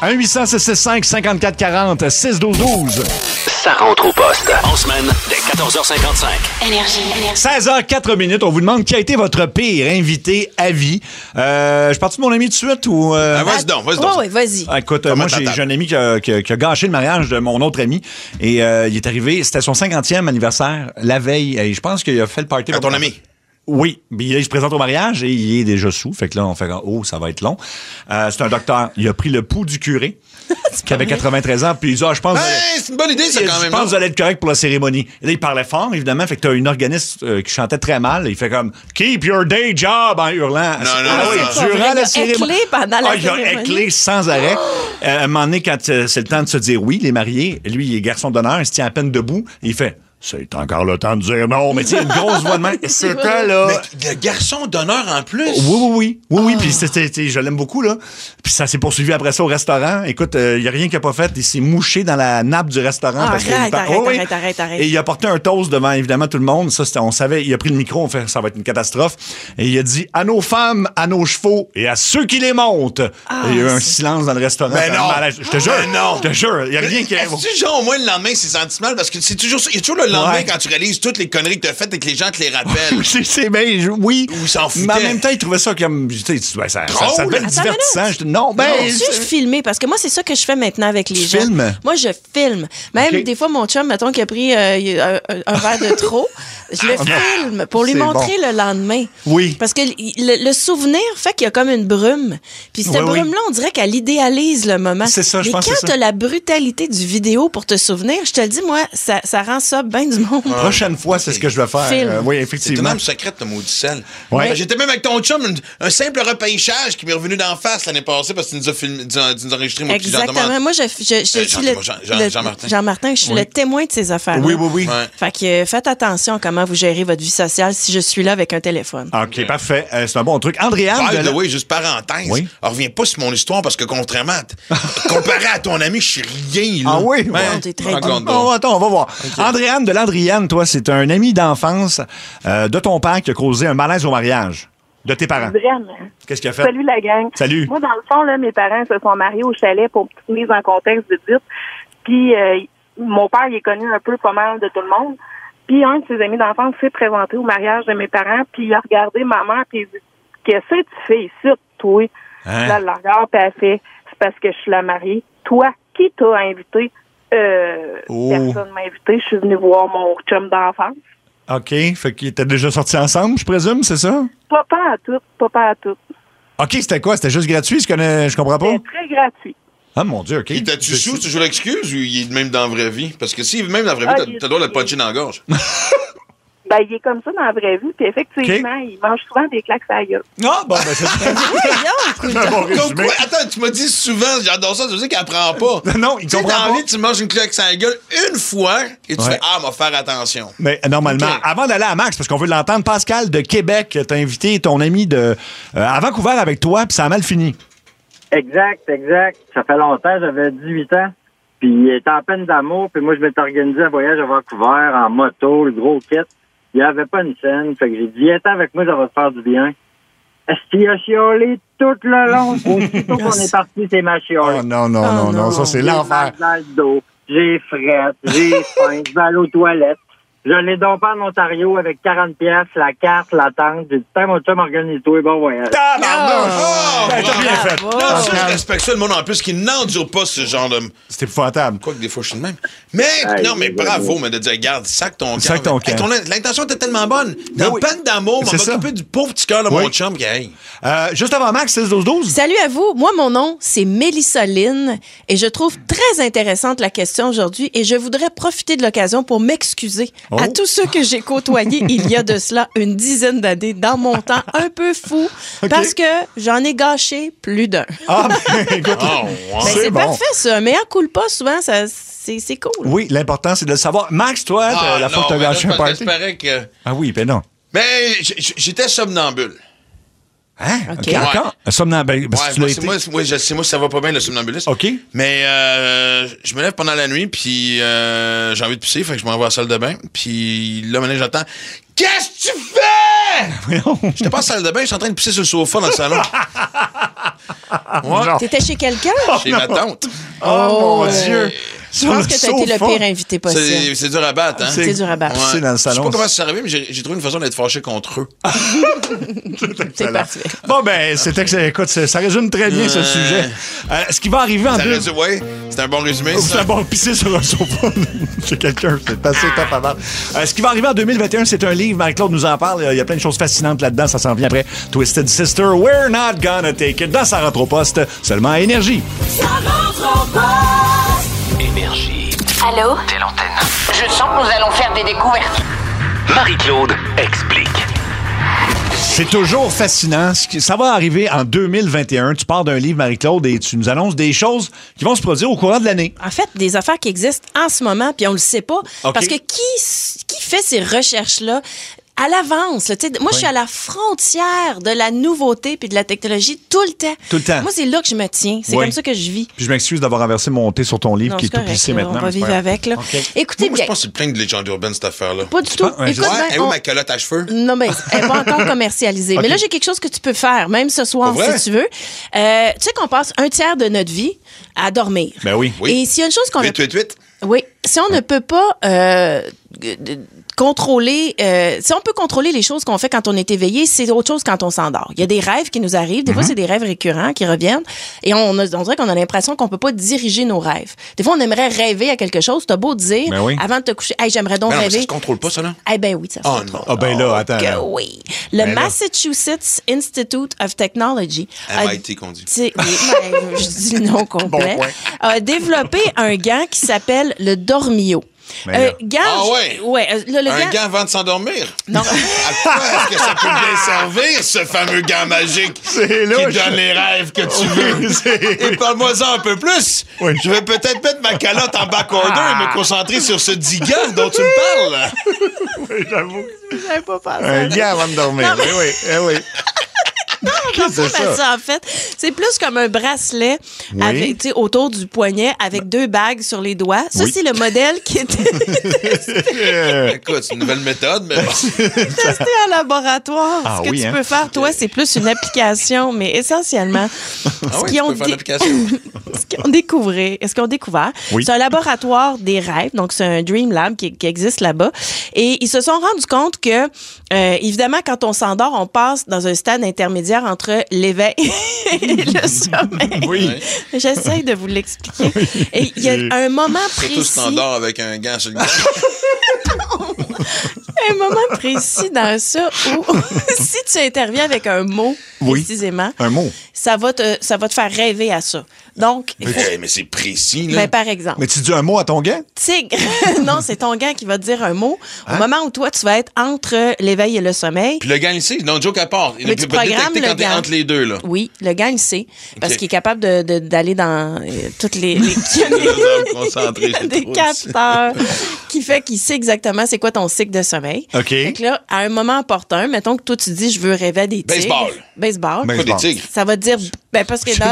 1-800-665-5440 612-12. Ça rentre au poste. En semaine, dès 14h55. Énergie. 16h04. On vous demande qui a été votre pire invité à vie. Je pars-tu de mon ami tout de suite ou... Vas-y donc. Oui, vas-y. Écoute, moi, j'ai un ami qui a gâché le mariage de mon autre ami. Et il est arrivé, c'était son 50e anniversaire la veille. Et je pense qu'il a fait le party. À ton ami? Oui, il se présente au mariage et il est déjà sous. Fait que là, on fait ça va être long. C'est un docteur. Il a pris le pouls du curé qui avait 93 ans. Puis il dit, je pense... c'est une bonne idée, ça, quand même. Je pense que vous allez être correct pour la cérémonie. Et là, il parlait fort, évidemment. Fait que t'as une organiste qui chantait très mal. Il fait comme « Keep your day job » en hurlant. Durant la cérémonie. Il a éclé sans arrêt. À un moment donné, quand c'est le temps de se dire oui, les mariés, lui, il est garçon d'honneur, il se tient à peine debout. Et il fait... C'est encore le temps de dire non, mais tu sais, une grosse voix de main. C'était là. Mais le garçon d'honneur en plus. Oui. Puis je l'aime beaucoup, là. Puis ça s'est poursuivi après ça au restaurant. Écoute, il n'y a rien qu'il n'a pas fait. Il s'est mouché dans la nappe du restaurant. Arrête. Et il a porté un toast devant, évidemment, tout le monde. Ça, on savait, il a pris le micro, on fait, ça va être une catastrophe. Et il a dit à nos femmes, à nos chevaux et à ceux qui les montent. Et il y a eu un silence dans le restaurant. Mais non. Je te jure. Je te jure. Il n'y a rien qui. Est-ce genre, au moins, le lendemain, c'est senti mal? Parce que c'est toujours ça. Il y a toujours le lendemain quand tu réalises toutes les conneries que tu as faites et que les gens te les rappellent. Oui. Ou ils s'en foutaient. Mais en même temps, ils trouvaient ça comme. Ça devait être divertissant. Je filmer parce que moi, c'est ça que je fais maintenant avec les gens. Moi, je filme. Même des fois, mon chum, mettons, qui a pris un verre de trop, je le filme pour lui montrer le lendemain. Oui. Parce que le souvenir fait qu'il y a comme une brume. Puis cette brume-là, on dirait qu'elle idéalise le moment. C'est ça, je pense. Mais quand tu as la brutalité du vidéo pour te souvenir, je te le dis, moi, ça rend ça bien du monde. Prochaine fois, c'est ce que je vais faire. Oui, effectivement. C'est une âme secrète, le maudit sel. Ouais. J'étais même avec ton chum, un simple repêchage qui m'est revenu d'en face l'année passée parce que tu nous as filmé, tu nous as enregistré mon petit Exactement. Moi, je suis Jean-Martin, je suis le témoin de ces affaires-là. Oui. Fait que faites attention à comment vous gérez votre vie sociale si je suis là avec un téléphone. OK, parfait. C'est un bon truc. Andréane. Oui, juste parenthèse. Oui. Reviens pas sur mon histoire parce que contrairement comparé à ton ami, je suis rien. Là. Ah oui? T'es très Attends, on va voir. Okay. Andréane de Landrienne, toi, c'est un ami d'enfance de ton père qui a causé un malaise au mariage. De tes parents. Vraiment. Qu'est-ce qu'il a fait? Salut la gang. Salut. Moi, dans le fond, là, mes parents se sont mariés au chalet pour petite mise en contexte de vite. Puis mon père, il est connu un peu pas mal de tout le monde. Puis un de ses amis d'enfance s'est présenté au mariage de mes parents, puis il a regardé ma mère, puis il dit « Qu'est-ce que tu fais ici, toi? » Là, elle la regarde, puis elle fait « C'est parce que je suis la mariée. Toi, qui t'a invité? » Personne m'a invité. Je suis venue voir mon chum d'enfance. OK. Fait qu'ils étaient déjà sortis ensemble, je présume, c'est ça? Pas à tout. OK, c'était quoi? C'était juste gratuit? Je comprends pas. C'était très gratuit. Ah, mon Dieu, OK. Et t'as-tu sous, toujours l'excuse ou il est même dans la vraie vie? Parce que s'il est même dans la vraie vie, t'as le droit de le puncher dans la gorge. Ben, il est comme ça dans la vraie vie, puis effectivement, il mange souvent des claques à la gueule. Ah, bon, ben, c'est un bon résumé. Attends, tu m'as dit souvent, j'adore ça, tu sais qu'il apprend pas. Non, il comprend pas. Dans la vie, tu manges une claque à la gueule une fois et tu fais « Ah, m'a faire attention ». Mais normalement, avant d'aller à Max, parce qu'on veut l'entendre, Pascal de Québec t'a invité ton ami à Vancouver avec toi, puis ça a mal fini. Exact. Ça fait longtemps, j'avais 18 ans. Puis il était en peine d'amour, puis moi, je m'étais organisé un voyage à Vancouver en moto, le gros kit. Il n'y avait pas une scène. Fait que j'ai dit, viens avec moi, ça va te faire du bien. Est-ce qu'il a chiolé tout le long? Aussitôt qu'on est parti, c'est ma chiolée. Oh non, ça c'est l'enfer. Dans le dos. j'ai frette, j'ai faim, je vais aller aux toilettes. Je l'ai donc pas en Ontario avec 40$, la carte, la tente. J'ai dit, mon chum, organise-toi, bon voyage. T'as bien fait. Non, ça, je respecte ça, le monde en plus qui n'endure pas ce genre de... C'est épouvantable. Quoi que des fois, je suis le même. Mais, non, mais bravo, mais de dire, regarde, sac ton camp. L'intention était tellement bonne. Dans peine d'amour, on va m'occuper du pauvre petit cœur de mon chum. Juste avant Max, 16-12-12. Salut à vous. Moi, mon nom, c'est Mélissa Lynn et je trouve très intéressante la question aujourd'hui et je voudrais profiter de l'occasion pour m'excuser à tous ceux que j'ai côtoyés il y a de cela une dizaine d'années dans mon temps un peu fou parce que j'en ai gâché plus d'un. Ah, ben, écoute, c'est bon. Parfait, ça. Mais en coule pas souvent, c'est cool. Oui, l'important, c'est de le savoir. Max, toi, la fois que tu as gâché un party. Ah oui, ben non. Mais j'étais somnambule. Hein? OK. Encore? Somnambule. Moi, je sais, ça va pas bien, le somnambulisme. OK. Mais je me lève pendant la nuit, puis j'ai envie de pisser, fait que je m'en vais à la salle de bain. Puis là, maintenant, j'entends « Qu'est-ce que tu fais? » J'étais pas à la salle de bain, je suis en train de pisser sur le sofa dans le salon. Ouais. T'étais chez quelqu'un? Chez ma tante. Oh mon Dieu! Je pense que t'as été le pire invité possible. C'est dur à battre, hein? C'est dur à battre. Ouais. Dans le salon. Je sais pas comment c'est arrivé, mais j'ai trouvé une façon d'être fâché contre eux. C'est parfait. Bon, ben, écoute, ça résume très bien ce sujet. Ce qui va arriver en deux... Oui, c'est un bon résumé. C'est un bon pisser sur un sofa chez quelqu'un. C'est assez top à battre. Ce qui va arriver en 2021, c'est un livre. Marie-Claude nous en parle. Il y a plein de choses fascinantes là-dedans. Ça s'en vient après. Twisted Sister, We're Not Gonna Take It. Dans sa rentre au poste, seulement à Énergie. Ça rentre au poste. Énergie. Allô? Telle antenne. Je sens que nous allons faire des découvertes. Marie-Claude explique. C'est toujours fascinant. Ça va arriver en 2021. Tu pars d'un livre, Marie-Claude, et tu nous annonces des choses qui vont se produire au courant de l'année. En fait, des affaires qui existent en ce moment, puis on le sait pas. Okay. Parce que qui fait ces recherches-là à l'avance? Moi, je suis à la frontière de la nouveauté puis de la technologie tout le temps. Tout le temps. Moi, c'est là que je me tiens. C'est comme ça que je vis. Puis je m'excuse d'avoir renversé mon thé sur ton livre qui est tout plissé maintenant. On va vivre avec. Là. Okay. Écoutez moi, bien. Je pense que c'est plein de légendes urbaines, cette affaire-là. Pas du tout. Écoute, et où ma calotte à cheveux? Non, mais elle n'est pas encore commercialisée. Okay. Mais là, j'ai quelque chose que tu peux faire, même ce soir, si tu veux. Tu sais qu'on passe un tiers de notre vie à dormir. Ben oui. Et s'il y a une chose qu'on... 8. Oui. Si on ne peut pas... contrôler, si on peut contrôler les choses qu'on fait quand on est éveillé, c'est autre chose quand on s'endort. Il y a des rêves qui nous arrivent. Des fois, c'est des rêves récurrents qui reviennent. Et on dirait qu'on a l'impression qu'on peut pas diriger nos rêves. Des fois, on aimerait rêver à quelque chose. T'as beau dire, avant de te coucher, hey, j'aimerais donc rêver. Mais ça se contrôle pas, ça, là? Eh ben oui, ça se contrôle. Ah ben là, attends. Oui. Le Massachusetts Institute of Technology. MIT qu'on dit. Oui, je dis le nom complet. A développé un gant qui s'appelle le Dormio. Un gant avant de s'endormir? Non. À quoi est-ce que ça peut bien servir, ce fameux gant magique qui donne les rêves que tu veux? Et parle-moi-en un peu plus. Oui. Je vais peut-être mettre ma calotte en backorder et me concentrer sur ce 10 gants dont tu me parles. Oui, j'avoue. J'avais pas pensé. Un gant avant de dormir. Oui. Non, ça, en fait, c'est plus comme un bracelet avec, autour du poignet avec 2 bagues sur les doigts. Ça, c'est le modèle qui était... Écoute, c'est une nouvelle méthode, mais... testé en laboratoire. Ce que tu peux faire, toi, c'est plus une application, mais essentiellement... ce qu'ils ont découvert, c'est un laboratoire des rêves, donc c'est un Dream Lab qui existe là-bas. Et ils se sont rendus compte que, évidemment, quand on s'endort, on passe dans un stade intermédiaire entre l'éveil et le sommeil. Oui. J'essaie de vous l'expliquer. Et il y a un moment précis... Surtout si t'endors avec un gant sur le gars. Un moment précis dans ça où si tu interviens avec un mot, précisément, un mot, ça va te faire rêver à ça. Donc, mais c'est précis, là. Ben, par exemple. Mais tu dis un mot à ton gant? Tigre. Non, c'est ton gant qui va te dire un mot. Au moment où toi, tu vas être entre l'éveil et le sommeil. Puis le gant, il sait. Non, joke à part. Il peut pas détecter quand t'es entre les deux, là. Oui, le gant, il sait. Parce qu'il est capable d'aller dans toutes les des capteurs qui fait qu'il sait exactement c'est quoi ton cycle de sommeil. réveil. OK. Fait que là, à un moment opportun, mettons que toi, tu dis, je veux rêver à des tigres. Baseball. Pourquoi des tigres? Ça va te dire, parce que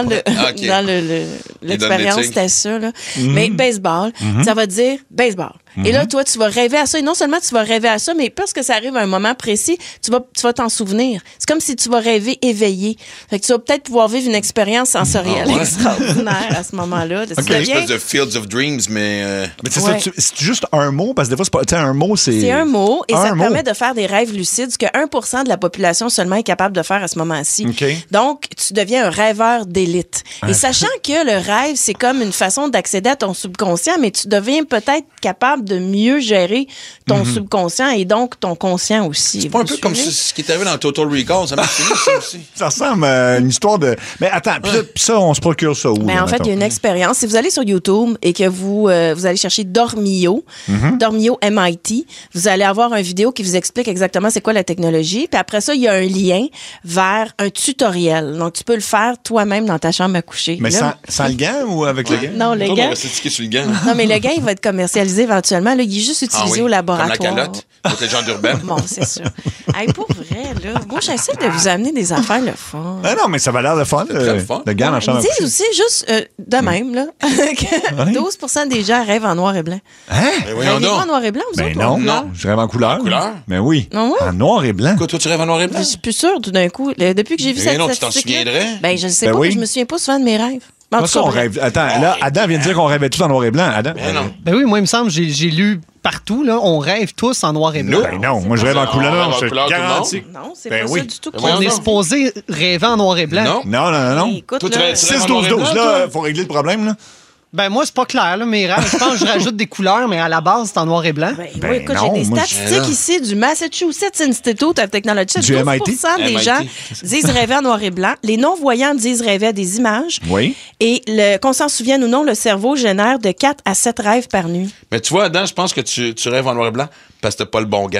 dans l'expérience, c'était ça, là. Mais baseball, ça va te dire baseball. Et là, toi, tu vas rêver à ça. Et non seulement tu vas rêver à ça, mais parce que ça arrive à un moment précis, tu vas t'en souvenir. C'est comme si tu vas rêver éveillé. Fait que tu vas peut-être pouvoir vivre une expérience sensorielle extraordinaire à ce moment-là. Une espèce de Fields of Dreams, mais c'est ça, c'est juste un mot, parce que des fois, c'est pas, un mot, c'est... C'est un mot, et ça te permet de faire des rêves lucides, ce que 1% de la population seulement est capable de faire à ce moment-ci. Donc, tu deviens un rêveur d'élite. Et sachant que le rêve, c'est comme une façon d'accéder à ton subconscient, mais tu deviens peut-être capable de mieux gérer ton subconscient et donc ton conscient aussi. C'est pas un peu comme ce qui est arrivé dans Total Recall, ça m'a fini ça aussi. Ça ressemble à une histoire de... Mais attends, puis ça, on se procure ça où? Mais en fait, il y a une expérience. Si vous allez sur YouTube et que vous allez chercher Dormio, Dormio MIT, vous allez avoir une vidéo qui vous explique exactement c'est quoi la technologie. Puis après ça, il y a un lien vers un tutoriel. Donc, tu peux le faire toi-même dans ta chambre à coucher. Mais sans le gant ou avec le gant? Non, le gant. On va s'étiquer sur le gant. Non, mais le gant, il va être commercialisé éventuellement. Là, il est juste utilisé au laboratoire. Comme la calotte, pour les gens d'urbaine. Bon, c'est sûr. Hey, pour vrai, là, moi, j'essaie de vous amener des affaires le fun. Non, mais ça va l'air de fun. Le gant dans la chambre à coucher. Ils disent aussi, juste de même, là, que 12% des gens rêvent en noir et blanc. Hein? Rêvez-vous en noir et blanc, vous autres? Non, je rêve en couleur. En couleur? Mais oui. Non, en noir et blanc. Quoi, toi, tu rêves en noir et blanc? Je suis plus sûre, tout d'un coup. Depuis que j'ai vu cette non, tu t'en souviendrais? Ben, je ne sais pas, mais je me souviens pas souvent de mes rêves. On rêve. Attends, là, Adam vient de dire qu'on rêvait tous en noir et blanc. Adam? Ben oui, moi, il me semble, j'ai lu partout, là, on rêve tous en noir et blanc. Ben non, moi, je rêve en couleur. Je te garantis. Non, c'est pas ça du tout. On est supposé rêver en noir et blanc. Non. Écoute, toi, tu rêves 6-12-12, là, faut régler le problème, là. Ben moi, c'est pas clair, là, mes rêves. Je pense que je rajoute des couleurs, mais à la base, c'est en noir et blanc. Ben, écoute, j'ai des statistiques ici du Massachusetts Institute of Technology. 12% des gens disent rêver en noir et blanc. Les non-voyants disent rêver à des images. Oui. Et qu'on s'en souvienne ou non, le cerveau génère de 4 à 7 rêves par nuit. Mais tu vois, Adam, je pense que tu rêves en noir et blanc parce que t'as pas le bon gant.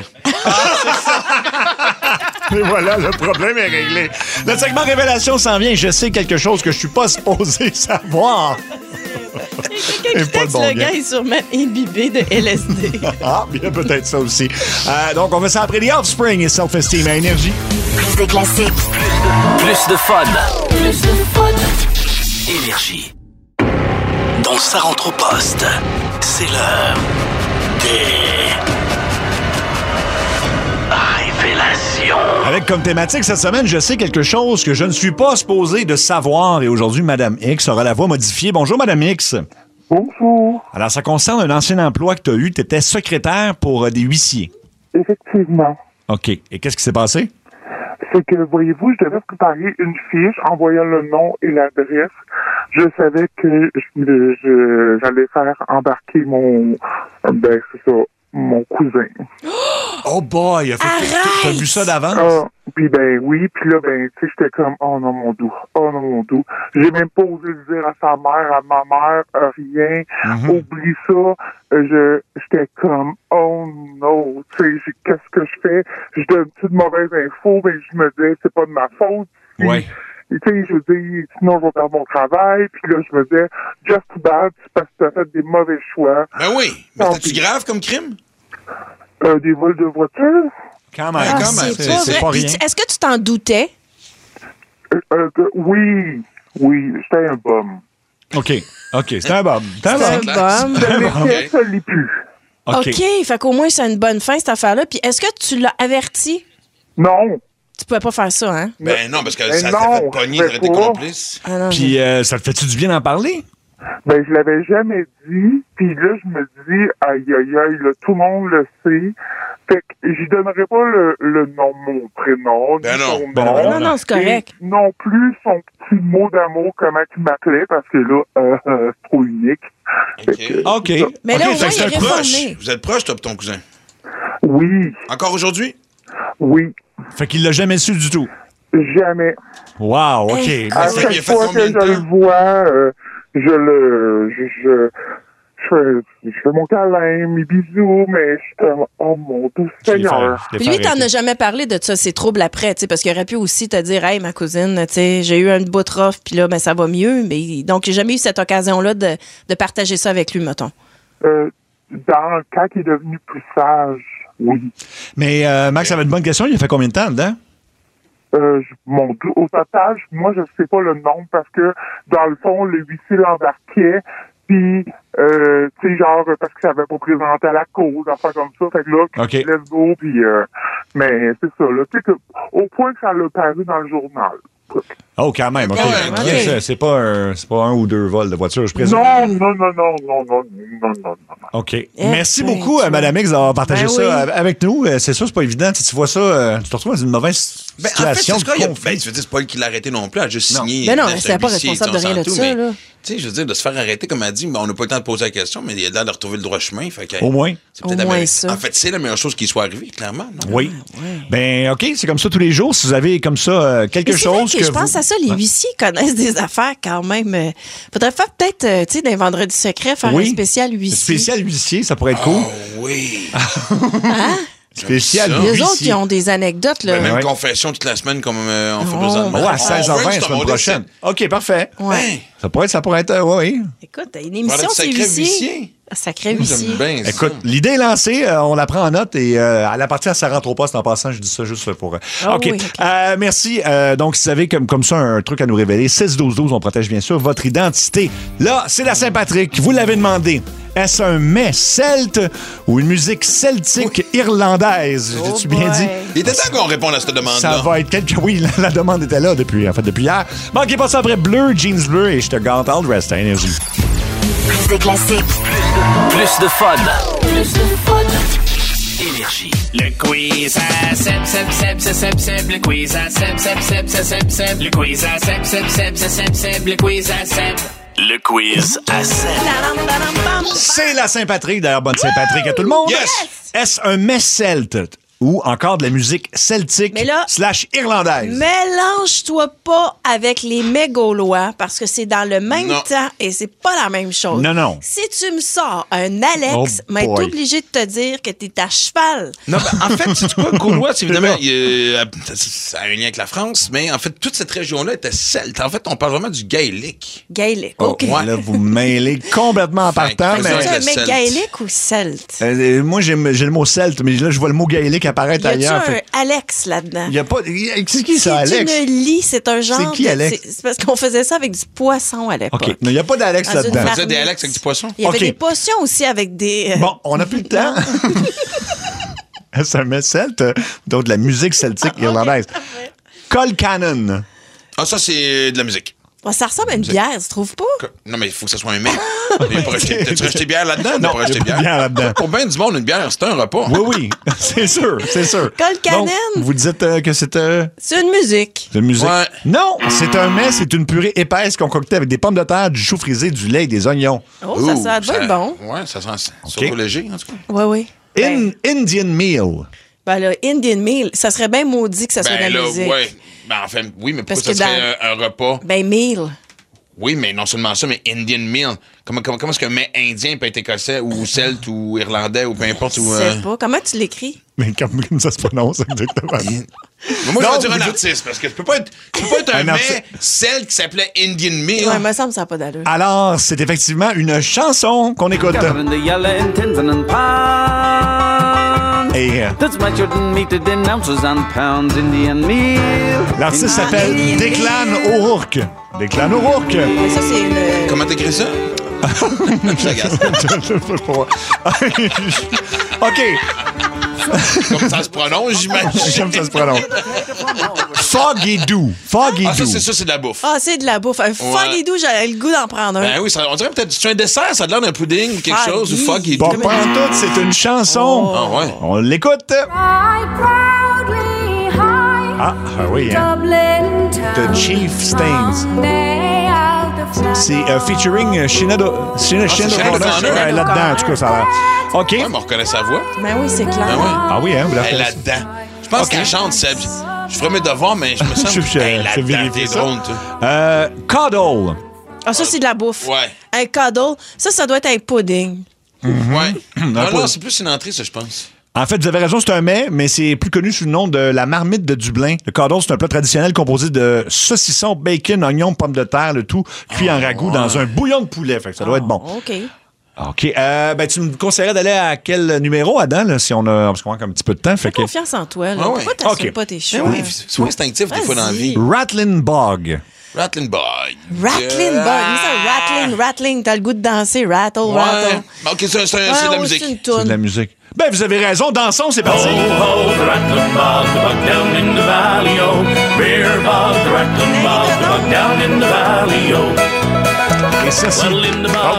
Et voilà, le problème est réglé. Le segment Révélation s'en vient. Je sais quelque chose que je suis pas supposé savoir. Quelqu'un qui texte le gars est sûrement imbibé de LSD. Ah, bien peut-être ça aussi. Donc, on va ça après les Offspring et Self-Esteem à Énergie. Plus de classiques. Plus de fun. Plus de fun. Énergie. Dans sa rentre au poste, c'est l'heure des révélations. Avec comme thématique cette semaine, je sais quelque chose que je ne suis pas supposé de savoir. Et aujourd'hui, Madame X aura la voix modifiée. Bonjour, Madame X. Bonjour. Alors, ça concerne un ancien emploi que tu as eu. Tu étais secrétaire pour des huissiers. Effectivement. OK. Et qu'est-ce qui s'est passé? C'est que, voyez-vous, je devais préparer une fiche en voyant le nom et l'adresse. Je savais que j'allais faire embarquer mon cousin. Oh boy! T'as vu ça d'avance? Puis oui, puis là, tu sais, j'étais comme, oh non, mon doux. J'ai même pas osé le dire à sa mère, à ma mère, rien. Oublie ça. J'étais comme, oh non, tu sais, qu'est-ce que je fais? Je donne toute mauvaise info, mais je me disais, c'est pas de ma faute. Oui. Tu sais, je dis, sinon je vais perdre mon travail. Puis là, je me disais, just too bad, c'est parce que t'as fait des mauvais choix. Ben oui. Mais c'est-tu grave comme crime? Des vols de voiture. Quand même. C'est pas rien. Est-ce que tu t'en doutais? Oui, j'étais un bum. OK, c'était un bum. Ça l'est plus. OK, fait qu'au moins, c'est une bonne fin, cette affaire-là. Puis est-ce que tu l'as averti? Non. Tu pouvais pas faire ça, hein? Ben non, parce que ça t'a fait pogner d'être des complices. Puis ça te fait-tu du bien d'en parler? Ben, je l'avais jamais dit. Puis là, je me dis, aïe, là, tout le monde le sait. Fait que j'y donnerai pas le nom, mon prénom. Ben non. Non, c'est correct. Et non plus son petit mot d'amour, comment il m'appelait, parce que là, c'est trop unique. OK. Mais là, au moins, il est proche. Vous êtes proche, toi, ton cousin? Oui. Encore aujourd'hui? Oui. Fait qu'il l'a jamais su du tout? Jamais. Wow, OK. À chaque fois que je le vois, je fais mon câlin, mes bisous, mais je suis comme, oh mon Dieu Seigneur. Puis lui, t'en as jamais parlé de ça, ces troubles après, tu sais, parce qu'il aurait pu aussi te dire, hey, ma cousine, tu sais, j'ai eu un bout de rough, puis là, ben, ça va mieux. Mais donc, j'ai jamais eu cette occasion-là de partager ça avec lui, mettons. Quand il est devenu plus sage, Oui. Mais Max, ça avait une bonne question. Il a fait combien de temps dedans? Au total, moi, je sais pas le nombre parce que, dans le fond, le huissier l'embarquait, puis, tu sais, genre, parce que ça avait pas présenté à la cause, enfin comme ça. Fait que là, let's go, puis, mais c'est ça, là. Tu sais, au point que ça l'a paru dans le journal. Oh, quand même, OK. C'est pas un ou deux vols de voiture, je présume. Non. OK. Merci beaucoup, Mme X, d'avoir partagé ça avec nous. C'est sûr, c'est pas évident. Tu vois ça, tu te retrouves dans une mauvaise situation. En fait, c'est pas elle qui l'a arrêté non plus. Elle a juste signé. Mais non, c'est pas responsable de rien de ça, là. Tu sais, je veux dire, de se faire arrêter, comme elle dit, on n'a pas le temps de poser la question, mais il a l'air de retrouver le droit chemin. Au moins. C'est peut-être ça. En fait, c'est la meilleure chose qui soit arrivée, clairement. Non? Oui. Ben, OK, c'est comme ça tous les jours. Si vous avez comme ça quelque chose que je pense à ça, les huissiers connaissent des affaires quand même. Faudrait faire peut-être, tu sais, d'un vendredi secret, faire un spécial huissier. Spécial huissier, ça pourrait être cool. Oui. Hein? Spécial huissier. Les autres qui ont des anecdotes, là. Même confession toute la semaine, comme on fait besoin de à 16h20 la semaine prochaine. OK, parfait. Ouais. Ça pourrait être, oui. Écoute, une émission, c'est huissier. Sacré huissier. Écoute, l'idée est lancée, on la prend en note et à la partie, ça rentre au poste en passant. Je dis ça juste pour. OK. Merci. Donc, si vous avez comme ça un truc à nous révéler, 6-12-12, on protège bien sûr votre identité. Là, c'est la Saint-Patrick. Vous l'avez demandé. Est-ce un mets celte ou une musique celtique irlandaise? J'ai-tu bien dit? Il était temps qu'on réponde à cette demande-là. Ça va être Oui, la demande était là depuis hier. Manquez pas ça après Bleu, Jeans Bleu et je te gante All Rest à Énergie. Plus de classiques. Plus de fun. Plus de fun. Énergie. Le quiz à Seb. Le quiz à Seb. Le quiz à Seb. Le quiz à Seb. Le quiz à 7. C'est la Saint-Patrick. D'ailleurs, bonne Saint-Patrick à tout le monde. Yes! Est-ce un mets celte ou encore de la musique celtique / irlandaise? Mélange-toi pas avec les mets gaulois parce que c'est dans le même temps et c'est pas la même chose. Non. Si tu me sors un Alex, mais t'es obligé de te dire que t'es à cheval. Non, en fait, c'est quoi, gaulois, c'est évidemment, ça a un lien avec la France, mais en fait, toute cette région-là était celte. En fait, on parle vraiment du gaélique. Gaélique, OK. Là, vous mêlez complètement en partant. C'est un mec gaélique ou celte? Moi, j'ai le mot celte, mais là, je vois le mot gaélique apparaître ailleurs. Il y a un Alex là-dedans? Il y a pas. C'est qui ça, Alex? C'est une lie, c'est un genre. C'est qui, Alex? C'est parce qu'on faisait ça avec du poisson à l'époque. OK. Mais il n'y a pas d'Alex là-dedans. On faisait des Alex avec du poisson? Il y avait des potions aussi avec des. Bon, on n'a plus le temps. C'est un mets celte, donc de la musique celtique irlandaise. Colcannon. Ah, ça, c'est de la musique. Bon, ça ressemble à une bière, tu trouves pas? Non, mais il faut que ça soit un mets. T'as-tu acheté bière là-dedans? Non, pas acheté bière là-dedans. Pour bien du monde, une bière, c'est un repas. Oui, c'est sûr. Colcannon. Vous dites que c'est... C'est une musique. C'est une musique? Ouais. Non, c'est un mets, c'est une purée épaisse concoctée avec des pommes de terre, du chou frisé, du lait et des oignons. Oh, ça doit être bon. Ouais, ça sent surtout léger, en tout cas. Oui. Indian meal. Ben là, Indian meal, ça serait bien maudit que ça soit de la musique. Ouais. Ben, enfin, oui, mais pourquoi ça serait un repas? Ben, meal. Oui, mais non seulement ça, mais Indian meal. Comment est-ce qu'un mets indien peut être écossais ou celte ou irlandais ou peu importe? Je sais pas. Comment tu l'écris? Mais comme ça se prononce exactement. Moi, je vais dire un artiste, parce que je peux pas être un mets celte qui s'appelait Indian meal. Ouais, il me semble que ça n'a pas d'allure. Alors, c'est effectivement une chanson qu'on écoute. Et l'artiste s'appelle Declan O'Rourke. Declan O'Rourke. Ça, c'est une... Comment t'écris ça? OK. Comme ça se prononce, j'imagine. Comme ça se prononce. Foggy Doo. Foggy Doo. Ça, c'est de la bouffe. Ah, c'est de la bouffe. Un Foggy Doo, j'avais le goût d'en prendre un. Ben oui, on dirait peut-être... C'est un dessert, ça a l'air d'un pudding ou quelque chose. Ou Foggy Doo. Pas en tout, c'est une chanson. Ah ouais. On l'écoute. Oui, hein. The Chief Stains. C'est featuring Sinead O'Connor là-dedans, en tout cas, ça a l'air. OK. Ouais, mais on reconnaît sa voix. Ben oui, c'est clair. Ben ouais. Ah oui, hein, vous la Elle est là-dedans. Je pense qu'elle chante, Seb. Je ferai mes devoirs, mais je me sens... Elle est là-dedans, t'es drôle, toi. Cuddle. Ah, ça, c'est de la bouffe. Ouais. Un cuddle, ça doit être un pudding. Ouais. Non, c'est plus une entrée, ça, je pense. En fait, vous avez raison, c'est un mets, mais c'est plus connu sous le nom de la marmite de Dublin. Le cuddle, c'est un plat traditionnel composé de saucisson, bacon, oignons, pommes de terre, le tout cuit en ragoût dans un bouillon de poulet. Fait que ça doit être bon. OK. OK. Ben, tu me conseillerais d'aller à quel numéro, Adam, là, si on a... Parce qu'on manque un petit peu de temps. Fais confiance en toi. Là. Pourquoi t'assumes pas tes choix? Oui, c'est instinctif des fois dans la vie. Rattling Bog. Rattling Bog. Rattling Bog. Rattling. T'as le goût de danser. Rattle. OK, c'est de la musique. C'est de la musique. Ben, vous avez raison. Dansons, c'est parti. Oh, the rattling bog, the bug down in the valley, oh. Bear bog, the rattling bog, the bug down in the valley, oh. Et ça, c'est... Moi,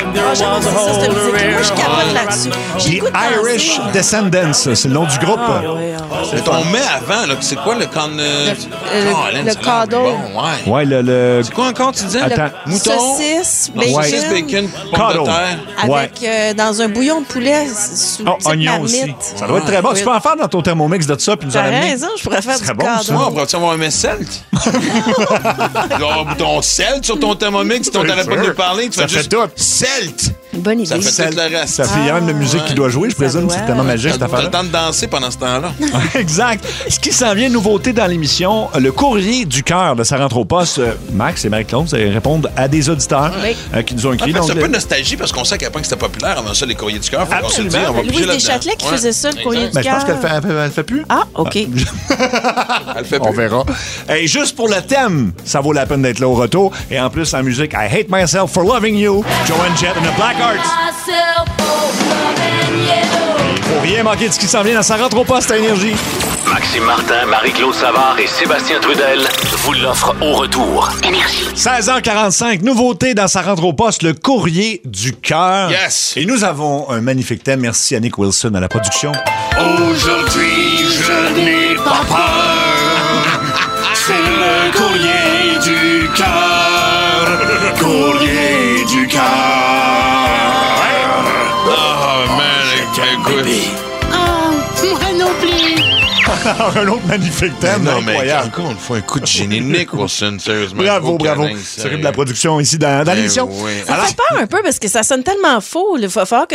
je capote là-dessus. The Irish Descendants, c'est le nom du groupe. C'est ton mets avant, là. C'est quoi le le cadeau. Ouais, le... C'est quoi encore, tu disais? Attends. Mouton? Saucisse, bacon. Pomme de terre. Avec, dans un bouillon de poulet sous cette oignon marmite. aussi. Ça doit être très bon. Tu peux en faire dans ton Thermomix de ça, puis nous en amener. T'as raison, je pourrais faire du cadeau. On pourrait-tu avoir un mets celte? Genre, ton celte sur ton Thermomix, si on t'arrête pas de nous parler, tu fais juste tout. Celte! Bonne idée. Ça fait tout le reste. Ça fait même de musique qui doit jouer, je présume. C'est tellement magique, cette affaire. T'as le temps de danser pendant ce temps-là. Exact. Ce qui s'en vient, nouveauté dans l'émission, le courrier du cœur de Ça rentre au poste. Max et Marie-Claude, vous allez répondre à des auditeurs qui nous ont écrit. C'est un peu de nostalgie parce qu'on sait à quel point c'était populaire avant ça, les courriers du cœur. Absolument. Louise Deschâtelet qui faisait ça, le courrier du cœur. Je pense qu'elle le fait plus. Ah, OK. Elle le fait plus. On verra. Et juste pour le thème, ça vaut la peine d'être là au retour. Et en plus, en musique, I Hate Myself for Loving You, Joan Jett and the Blackhearts. Il faut rien manquer de ce qui s'en vient dans Ça rentre au poste à Énergie. Maxime Martin, Marie-Claude Savard et Sébastien Trudel vous l'offrent au retour. Énergie. 16h45, nouveauté dans Ça rentre au poste, le courrier du cœur. Yes! Et nous avons un magnifique thème. Merci Annick Wilson à la production. Aujourd'hui, je n'ai pas peur. C'est le courrier du cœur. Courrier du cœur. Oh, man, écoute. Oh, moi non plus. Un autre magnifique thème. Non, incroyable. mais encore une fois, un coup de génie. Nick Wilson, sérieusement. Bravo. C'est de la production ici dans l'émission. Oui. Ça fait peur un peu parce que ça sonne tellement faux. Il va falloir que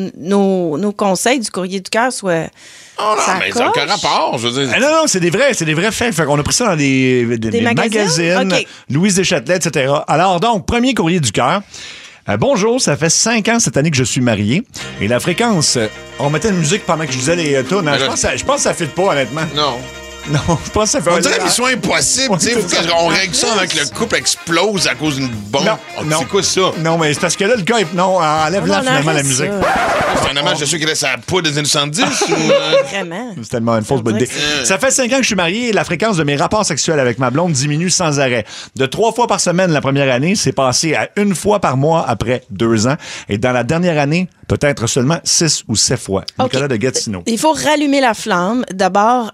nos conseils du courrier du cœur soient... Oh non, mais ça n'a aucun rapport, je veux dire. Non, c'est des vrais faits. Fait qu'on a pris ça dans des magazines, okay. Louise Deschâtelet, etc. Alors donc, premier courrier du cœur. Bonjour, ça fait 5 ans cette année que je suis marié. Et la fréquence... on mettait une musique pendant que je disais les tunes. Je pense que ça fit pas, honnêtement. Non. Non, je pense que ça fait... On dirait mission impossible, tu sais. Faut qu'on règle ça avant que le couple explose à cause d'une bombe. Non. C'est quoi ça? Non, mais c'est parce que là, le gars, enlève-la finalement la musique. C'est un hommage de ceux qui laissent la poudre des années 70 Vraiment. C'est tellement une fausse bonne idée. Ça fait 5 ans que je suis marié et la fréquence de mes rapports sexuels avec ma blonde diminue sans arrêt. De 3 fois par semaine la première année, c'est passé à 1 fois par mois après 2 ans. Et dans la dernière année, peut-être seulement 6 ou 7 fois. Okay. Nicolas de Gatineau. Il faut rallumer la flamme. D'abord,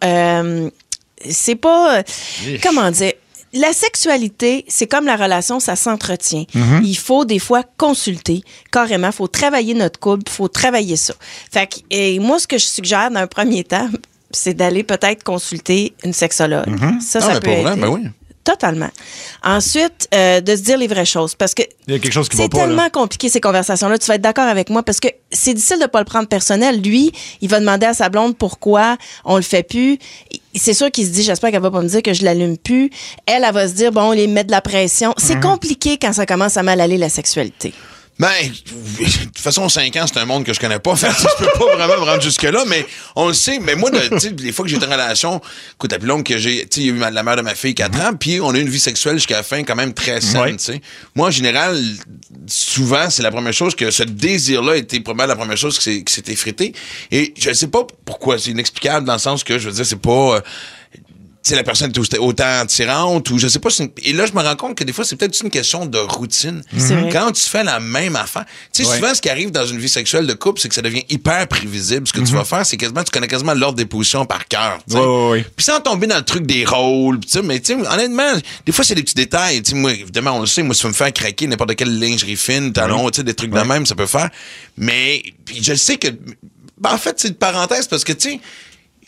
c'est pas... comment dire? La sexualité, c'est comme la relation, ça s'entretient. Mm-hmm. Il faut des fois consulter, carrément. Il faut travailler notre couple, il faut travailler ça. Fait que, et moi, ce que je suggère dans un premier temps, c'est d'aller peut-être consulter une sexologue. Mm-hmm. Ça peut aider. Ben oui. Totalement. Ensuite, de se dire les vraies choses. Parce que il y a quelque chose qui c'est va pas, tellement compliqué, ces conversations-là. Tu vas être d'accord avec moi parce que c'est difficile de ne pas le prendre personnel. Lui, il va demander à sa blonde pourquoi on le fait plus. C'est sûr qu'il se dit, j'espère qu'elle va pas me dire que je l'allume plus. Elle va se dire, bon, on les met de la pression. C'est compliqué quand ça commence à mal aller, la sexualité. Ben, de toute façon, 5 ans, c'est un monde que je connais pas. Fait que je peux pas vraiment me rendre jusque-là, mais on le sait. Mais moi, les fois que j'ai été en relation, écoute, la plus longue que j'ai, il y a eu la mère de ma fille 4 ans, puis on a eu une vie sexuelle jusqu'à la fin quand même très saine, tu sais. Moi, en général, souvent, c'est la première chose que ce désir-là était probablement la première chose qui s'est effritée. Et je sais pas pourquoi. C'est inexplicable dans le sens que, je veux dire, c'est pas... tu sais, la personne est autant attirante ou je sais pas. Et là, je me rends compte que des fois, c'est peut-être une question de routine. Mm-hmm. Quand tu fais la même affaire, tu sais, souvent, ce qui arrive dans une vie sexuelle de couple, c'est que ça devient hyper prévisible. Ce que tu vas faire, c'est quasiment, tu connais quasiment l'ordre des positions par cœur. Puis sans tomber dans le truc des rôles, mais tu sais, honnêtement, des fois, c'est des petits détails. Tu sais, moi, évidemment, on le sait, moi, si tu veux me faire craquer n'importe quelle lingerie fine, talon, tu sais, des trucs de même, ça peut faire. Mais, puis je sais que, en fait, c'est une parenthèse parce que, tu sais,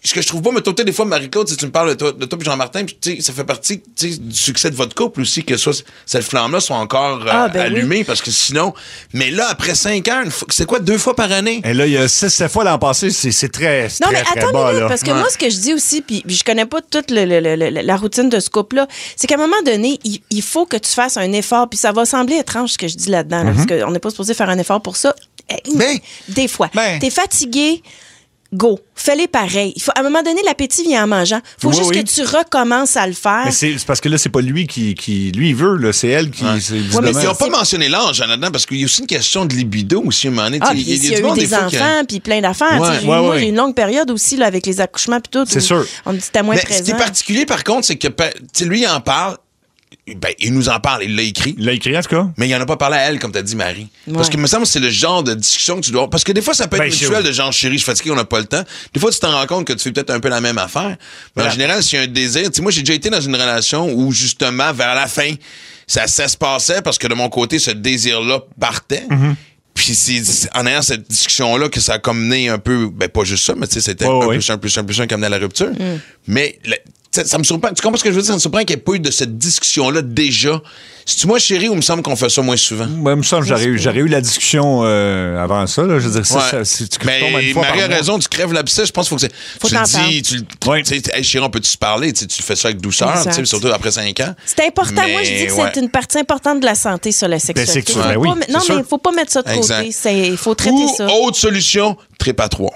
ce que je trouve pas, mais toi, des fois, Marie-Claude, tu me parles de toi et Jean-Martin, puis ça fait partie du succès de votre couple aussi, que cette flamme-là soit encore allumée, parce que sinon... Mais là, après 5 ans, c'est quoi, 2 fois par année? Et là, il y a 6-7 fois l'an passé, c'est très, non, mais très attends bas, là. parce que moi, ce que je dis aussi, puis je connais pas toute la routine de ce couple-là, c'est qu'à un moment donné, il faut que tu fasses un effort, puis ça va sembler étrange ce que je dis là-dedans, là, parce qu'on n'est pas supposé faire un effort pour ça. Des fois. T'es fatigué, go. Fais-les pareil. À un moment donné, l'appétit vient en mangeant. Faut juste que tu recommences à le faire. Mais c'est parce que là, c'est pas lui qui lui, il veut, là. C'est elle qui... mais ils n'ont pas mentionné l'âge là-dedans, parce qu'il y a aussi une question de libido aussi, à un moment donné. Il y a eu des enfants, puis plein d'affaires. Moi, j'ai eu une longue période aussi là, avec les accouchements, puis tout. C'est sûr. On me dit c'était moins présent. Ce qui est particulier, par contre, c'est que lui, il en parle. Ben, il nous en parle, il l'a écrit. Il l'a écrit, en tout cas. Mais il en a pas parlé à elle, comme t'as dit, Marie. Parce que, il me semble que c'est le genre de discussion que tu dois avoir. Parce que des fois, ça peut être mutuel de genre, chérie, je suis fatigué, on n'a pas le temps. Des fois, tu t'en rends compte que tu fais peut-être un peu la même affaire. Mais en général, s'il y a un désir, tu sais, moi, j'ai déjà été dans une relation où, justement, vers la fin, ça se passait parce que de mon côté, ce désir-là partait. Puis c'est en ayant cette discussion-là que ça a comme mené un peu, ben pas juste ça, mais tu sais, c'était un plus un qui amenait à la rupture. Mais ça me surprend. Tu comprends ce que je veux dire? Ça me surprend qu'il n'y ait pas eu de cette discussion-là déjà. C'est-tu moi, chérie, ou il me semble qu'on fait ça moins souvent? Moi, il me semble que j'aurais eu la discussion avant ça. Là. Je veux dire, mais Marie a raison, tu crèves l'abcès. Je pense qu'il faut que tu le dis. Tu sais, hey, chérie, on peut-tu se parler? Tu fais ça avec douceur, surtout après 5 ans. C'est important. Moi, je dis que c'est une partie importante de la santé sur la sexualité. Non, mais il ne faut pas mettre ça de côté. Il faut traiter ça. Autre solution, trip à 3.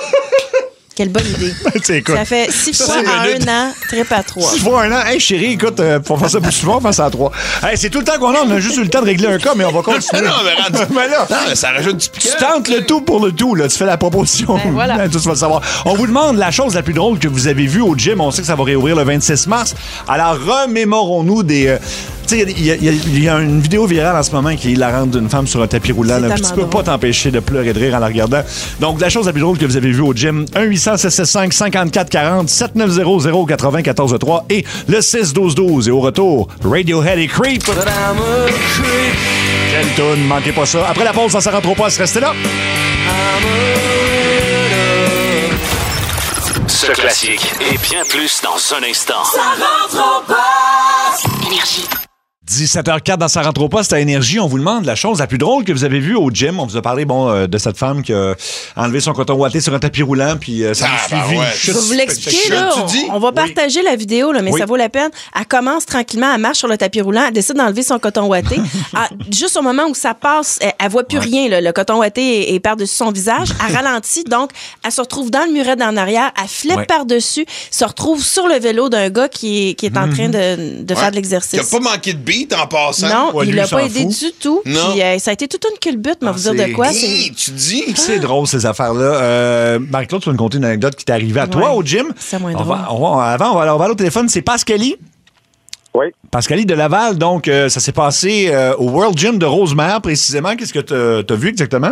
Quelle bonne idée. Ça fait 6 fois en 1 an, trip à 3. 6 fois en 1 an. Hey, chérie, écoute, pour faire ça plus souvent, on fait ça à 3. Hey, c'est tout le temps qu'on a. On a juste eu le temps de régler un cas, mais on va continuer. Non, ça rajoute du piquant. Tu tentes le tout pour le tout, là. Tu fais la proposition. Voilà. Tout, tu vas le savoir. On vous demande la chose la plus drôle que vous avez vue au gym. On sait que ça va réouvrir le 26 mars. Alors, remémorons-nous des... tu sais, il y a une vidéo virale en ce moment qui est hilarante d'une femme sur un tapis roulant. Là, tu peux pas t'empêcher de pleurer et de rire en la regardant. Donc, la chose la plus drôle que vous avez vue au gym, 1-800-665-5440, 7900-90-14-3 et le 6-12-12. Et au retour, Radiohead et Creep. Quelle toune, manquez pas ça. Après la pause, ça rentre au poste, restez là. Ce classique et bien plus dans un instant. Ça rentre au poste. Énergie. 17h04 dans Ça rentre au poste à Énergie. On vous demande la chose la plus drôle que vous avez vue au gym. On vous a parlé de cette femme qui a enlevé son coton ouaté sur un tapis roulant, puis ça a suivi. Je vais vous l'expliquer, là. On va partager la vidéo, là, mais ça vaut la peine. Elle commence tranquillement, elle marche sur le tapis roulant, elle décide d'enlever son coton ouaté. Juste au moment où ça passe, elle voit plus rien. Là. Le coton ouaté est par-dessus son visage. Elle ralentit, donc elle se retrouve dans le muret d'en arrière. Elle flippe par-dessus, se retrouve sur le vélo d'un gars qui est en train de faire de l'exercice. Qui n'a pas manqué de beat en passant. Non, il l'a pas aidé du tout. Puis, ça a été toute une culbute, mais vous dire de quoi. Tu dis? C'est drôle, ces affaires-là. Marie-Claude, tu vas nous conter une anecdote qui t'est arrivée à toi au gym. C'est moins drôle. On va aller au téléphone. C'est Pascalie. Oui. Pascalie de Laval. Donc, ça s'est passé au World Gym de Rosemère, précisément. Qu'est-ce que tu as vu exactement?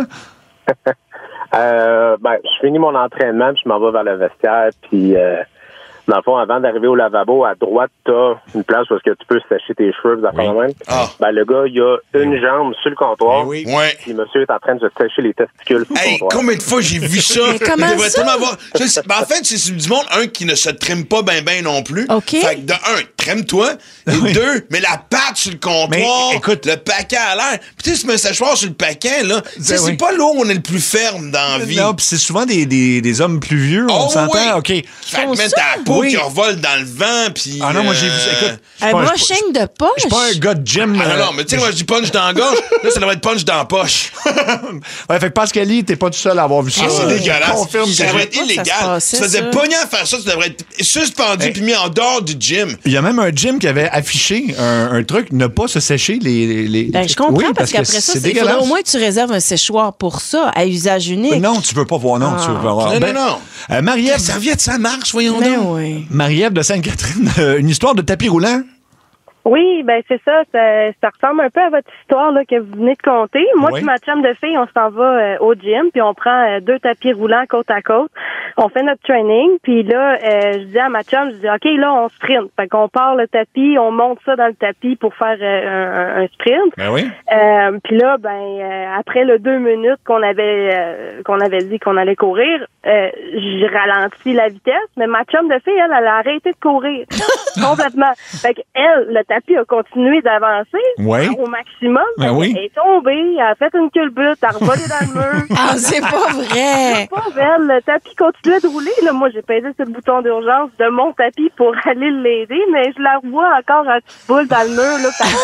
Je finis mon entraînement, puis je m'en vais vers le vestiaire, puis... dans le fond, avant d'arriver au lavabo, à droite, t'as une place où est-ce que tu peux sécher tes cheveux, même. Le gars, il a une jambe sur le comptoir. Puis le monsieur est en train de se sécher les testicules sur le comptoir. Combien de fois j'ai vu ça? Mais comment ça? En fait, c'est du monde, un, qui ne se trime pas ben non plus. Fait que de un, trime-toi. Et deux, mais la patte sur le comptoir, écoute, le paquet à l'air. Puis tu sais, ce mets un séchoir sur le paquet, là, c'est pas là où on est le plus ferme dans la vie. Non, puis c'est souvent des hommes plus vieux, on s'entend. OK. Fait que mettre ta peau qui revole dans le vent, puis... Ah non, moi, j'ai vu ça. Écoute, un brushing de poche? Je suis pas un gars de gym. Non, mais tu sais, moi, je dis punch dans la gorge. Là, ça devrait être punch dans la poche. Fait que Pascalie, t'es pas tout seul à avoir vu ça. C'est dégueulasse. Ça devrait être illégal. Tu faisais pogner à faire ça, tu devrais être suspendu puis mis en dehors du gym. Il y a même un gym qui avait affiché un truc, ne pas se sécher les... je comprends, parce qu'après ça, il faudrait au moins que tu réserves un séchoir pour ça, à usage unique. Non, tu veux pas voir, non. Tu veux pas voir. Non. Marie-Ève... La serviette, ça marche, voyons donc. Marie-Ève de Sainte-Catherine, une histoire de tapis roulant? Oui, ben c'est ça. Ça ressemble un peu à votre histoire là, que vous venez de conter. Moi et ma chum de fille, on s'en va au gym, puis on prend 2 tapis roulants côte à côte. on fait notre training, puis là, je dis à ma chum, je dis, OK, là, on sprint. Fait qu'on part le tapis, on monte ça dans le tapis pour faire un sprint. Ben oui. Puis là, après le 2 minutes qu'on avait dit qu'on allait courir, j'ai ralenti la vitesse, mais ma chum de fille, elle a arrêté de courir. Complètement. Fait qu'elle, le tapis a continué d'avancer au maximum. Ben oui. Elle est tombée, elle a fait une culbute, elle a revolé dans le mur. Ah, c'est pas vrai! C'est pas belle. Le tapis continuait de rouler. Là, moi, j'ai pesé sur le bouton d'urgence de mon tapis pour aller l'aider, mais je la revois encore en petite boule dans le mur.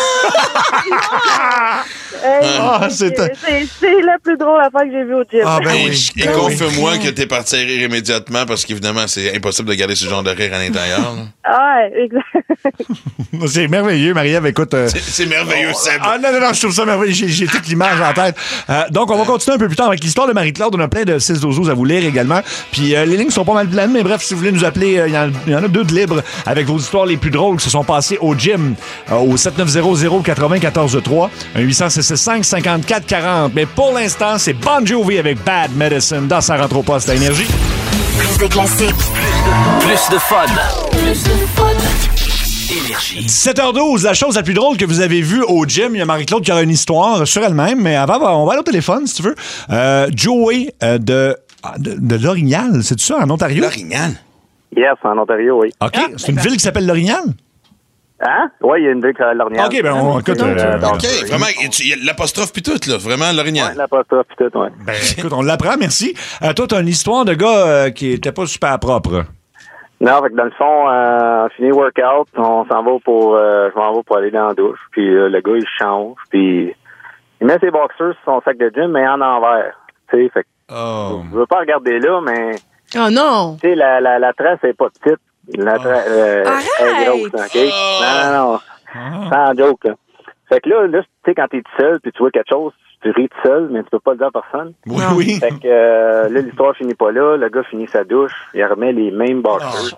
Là, c'est la plus drôle affaire que j'ai vue au gym. Ah, ben oui. Et confirme-moi que t'es parti à rire immédiatement parce qu'évidemment, c'est impossible de garder ce genre de rire à l'intérieur. Ah, exact. C'est merveilleux, Marie-Ève. Écoute. C'est merveilleux, Seb. Ah, non, je trouve ça merveilleux. J'ai toute l'image en tête. Donc, on va continuer un peu plus tard avec l'histoire de Marie-Claude. On a plein de 6-12-12 à vous lire également. Puis, les lignes sont pas mal pleines, mais bref, si vous voulez nous appeler, il y en a 2 de libres avec vos histoires les plus drôles qui se sont passées au gym au 7900-943, un 800-665-5440. Mais pour l'instant, c'est Bon Jovi avec Bad Medicine dans sa rentre au poste à Énergie. Plus de classiques. Plus de fun. Plus de fun. Énergie. 17h12, la chose la plus drôle que vous avez vue au gym. Il y a Marie-Claude qui aura une histoire sur elle-même, mais avant, on va aller au téléphone, si tu veux. Joey de L'Orignal, c'est ça, en Ontario? L'Orignal? Yes, en Ontario, oui. OK, c'est une ville qui s'appelle L'Orignal? Hein? Oui, il y a une ville qui s'appelle L'Orignal. OK, ben on écoute. OK, vraiment, il y a l'apostrophe pis tout, là, vraiment, L'Orignal. Oui, l'apostrophe pis tout, oui. Ben, écoute, on l'apprend, merci. Toi, t'as une histoire de gars qui était pas super propre. Non, fait que dans le fond, on finit le workout, on s'en va je m'en vais pour aller dans la douche, puis le gars, il change, puis il met ses boxers sur son sac de gym, mais en envers, tu sais, fait que je veux pas regarder là, mais... Oh non! Tu sais, la tresse est pas petite, la tresse est grosse, OK? Non, sans joke, là. Fait que là tu sais, quand t'es tout seul, puis tu vois quelque chose, tu ris tout seul, mais tu peux pas le dire à personne. Oui. Fait que là, l'histoire finit pas là. Le gars finit sa douche. Il remet les mêmes boxers.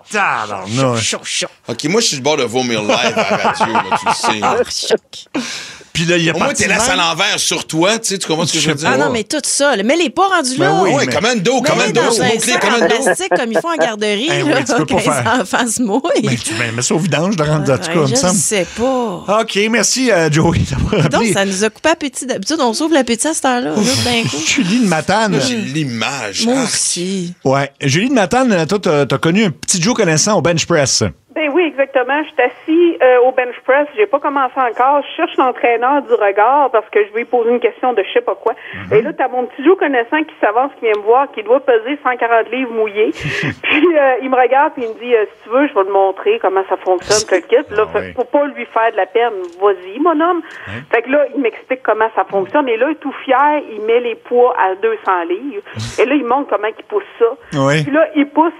OK, moi, je suis le bord de vomir live à la radio, là, tu le sais. Puis là, il y a au moins, t'es là à l'envers sur toi, tu sais, tu comprends ce que je veux dire? Ah non, mais tout ça, mais les pas rendus là. Oui, commando, dans un sac en plastique comme ils font en garderie, là, tu peux pas faire. les enfants se mouillent. Mais ça au vidange de rendre en tout cas, je sais pas. OK, merci, Joey, d'avoir appelé. Donc, ça nous a coupé appétit. D'habitude, on s'ouvre l'appétit à cette heure-là, d'un coup. Julie de Matane. J'ai l'image. Moi aussi. Ouais. Julie de Matane, toi, t'as connu un petit Joe connaissant au bench press. Ben oui, exactement. Je suis assis au bench press. J'ai pas commencé encore. Je cherche l'entraîneur du regard parce que je vais lui poser une question de je sais pas quoi. Et là, t'as mon petit Joe connaissant qui s'avance, qui vient me voir, qui doit peser 140 livres mouillés. Puis il me regarde et il me dit si tu veux, je vais te montrer comment ça fonctionne. Tout le kit. Là, faut pas lui faire de la peine. Vas-y, mon homme. Fait que là, il m'explique comment ça fonctionne. Et là, tout fier, il met les poids à 200 livres. Et là, il montre comment il pousse ça. Puis là, il pousse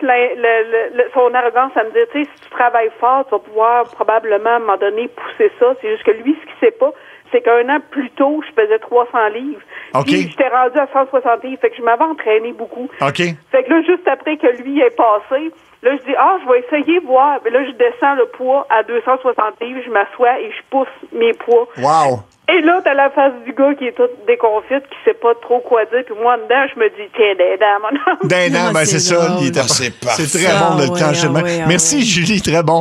son arrogance à me dire, tu sais, si tu travailles fort, tu vas pouvoir probablement, à un moment donné, pousser ça. C'est juste que lui, ce qu'il sait pas, c'est qu'un an plus tôt, je pesais 300 livres. Puis j'étais rendu à 160 livres. Fait que je m'avais entraîné beaucoup. Fait que là, juste après que lui est passé, là, je dis, je vais essayer, voir. Mais là, je descends le poids à 260 livres, je m'assois et je pousse mes poids. Wow! Et là, t'as la face du gars qui est toute déconfite, qui sait pas trop quoi dire. Puis moi, dedans, je me dis, tiens, d'un mon homme. D'un ben c'est ça. C'est très bon, le enchaînement. Merci, Julie, très bon.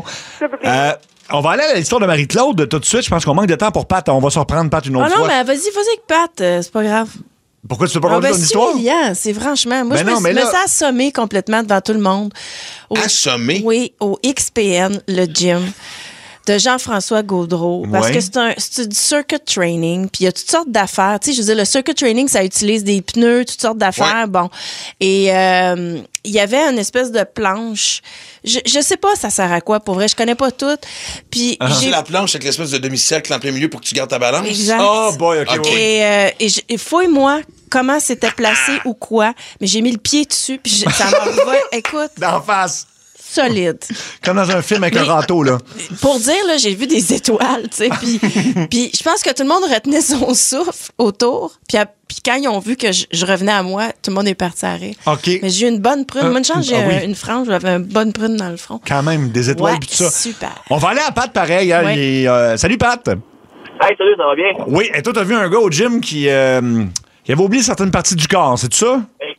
On va aller à l'histoire de Marie-Claude tout de suite. Je pense qu'on manque de temps pour Pat. On va se reprendre Pat une autre fois. Non, mais vas-y avec Pat. C'est pas grave. Pourquoi tu veux pas raconter ton histoire? C'est humiliant, c'est franchement. Moi, je me suis assommé complètement devant tout le monde. Assommé? Oui, au XPN, le gym de Jean-François Gaudreau, parce que c'est du circuit training, puis il y a toutes sortes d'affaires. Tu sais, je veux dire, le circuit training, ça utilise des pneus, toutes sortes d'affaires. Bon, et il y avait une espèce de planche. Je sais pas ça sert à quoi, pour vrai, je connais pas tout. Puis c'est la planche avec l'espèce de demi-cercle en plein milieu pour que tu gardes ta balance? Exact. Oh boy, OK. Et fouille-moi comment c'était placé ou quoi, mais j'ai mis le pied dessus, puis ça m'envoie, écoute... D'en face! Solide. Comme dans un film avec un râteau, là. Pour dire, là, j'ai vu des étoiles, tu sais, puis je pense que tout le monde retenait son souffle autour, puis quand ils ont vu que je revenais à moi, tout le monde est parti à rire. OK. Mais j'ai eu une bonne prune. Moi, une chance, j'ai une frange, j'avais une bonne prune dans le front. Quand même, des étoiles puis tout ça. Super. On va aller à Pat pareil. Hein, salut, Pat. Hey, salut, ça va bien? Oui, et toi, t'as vu un gars au gym qui avait oublié certaines parties du corps, c'est tout ça? Écoute,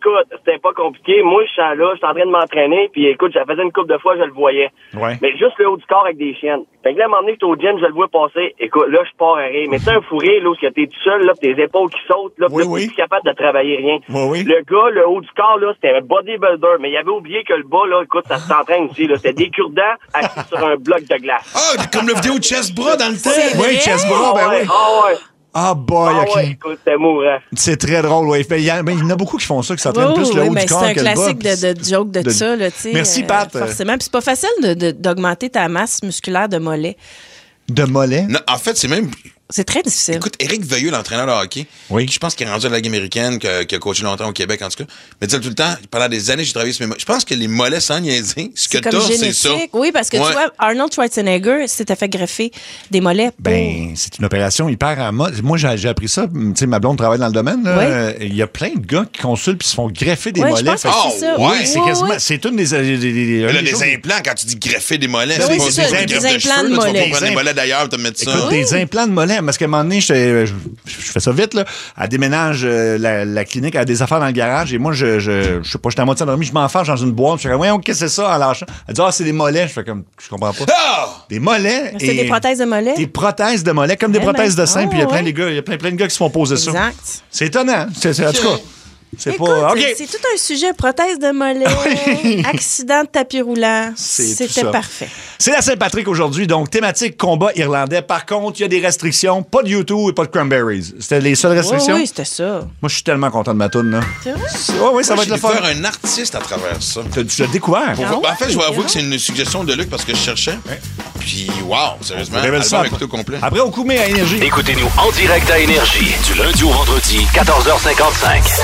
écoute, c'était pas compliqué. Moi, je suis là, je suis en train de m'entraîner, puis écoute, ça faisait une couple de fois, je le voyais. Ouais. Mais juste le haut du corps avec des chiennes. Fait que là, à un moment donné, j'étais au gym, je le vois passer. Écoute, là, je pars à rire. Mais c'est un fourré, là, où t'es tout seul, là, pis tes épaules qui sautent, là, pis là, t'es plus capable de travailler rien. Le gars, le haut du corps, là, c'était un bodybuilder, mais il avait oublié que le bas, là, écoute, ça s'entraîne aussi, là. C'était des cure-dents assis sur un bloc de glace. Ah, comme la vidéo de Chess Bras dans le temps. Oui, Chess Bras, ben oui. Ah ouais. Ah boy, OK. Ouais, écoute, c'était mourant. C'est très drôle, oui. Il y en a beaucoup qui font ça, qui s'entraînent plus le haut du corps que le bas. C'est un classique de joke de ça, là, tu sais. Merci, Pat. Forcément. Puis c'est pas facile d'augmenter ta masse musculaire de mollet. De mollet? Non, en fait, c'est même... C'est très difficile. Écoute, Éric Veilleux, l'entraîneur de hockey, qui je pense qu'il est rendu à la Ligue américaine, qui a coaché longtemps au Québec, en tout cas, me disait tout le temps, pendant des années, j'ai travaillé sur mes mollets. Je pense que les mollets, sans niaiser, ce que t'as, c'est ça. Oui, parce que tu vois, Arnold Schwarzenegger s'était fait greffer des mollets. Ben, c'est une opération hyper à mode. Moi, j'ai appris ça. Tu sais, ma blonde travaille dans le domaine. Là. Il y a plein de gars qui consultent puis se font greffer des mollets. Je pense que c'est ça. Oui, c'est quasiment... C'est une des implants, quand tu dis greffer des mollets, c'est pas ça, des implants de mollets. Tu vas prendre des mollets d'ailleurs, tu vas mettre ça. Écoute, des implants de mollets, parce qu'à un moment donné, je fais ça vite, là. Elle déménage la clinique, elle a des affaires dans le garage, et moi, je sais pas, j'étais à moitié endormi, je m'enfarge dans une boîte, je fais comme, qu'est-ce que c'est ça, en lâchant? Elle dit, c'est des mollets. Je fais comme, je comprends pas. Des mollets. C'est des prothèses de mollets? Des prothèses de mollets, comme des prothèses de sein, puis il y a plein de gars qui se font poser ça. Exact. C'est étonnant. En tout cas. C'est tout un sujet, prothèse de mollet, accident de tapis roulant. C'était parfait. C'est la Saint-Patrick aujourd'hui, donc thématique combat irlandais. Par contre, il y a des restrictions, pas de YouTube et pas de Cranberries. C'était les seules restrictions? Oui, c'était ça. Moi, je suis tellement content de ma toune, là. C'est vrai? Oui, ça va être le fun. Je vais faire un artiste à travers ça. Tu l'as découvert? En fait, je vais avouer que c'est une suggestion de Luc parce que je cherchais. Puis, wow, sérieusement, album écouté au complet. Après, on coumet à Énergie. Écoutez-nous en direct à Énergie, du lundi au vendredi, 14h55.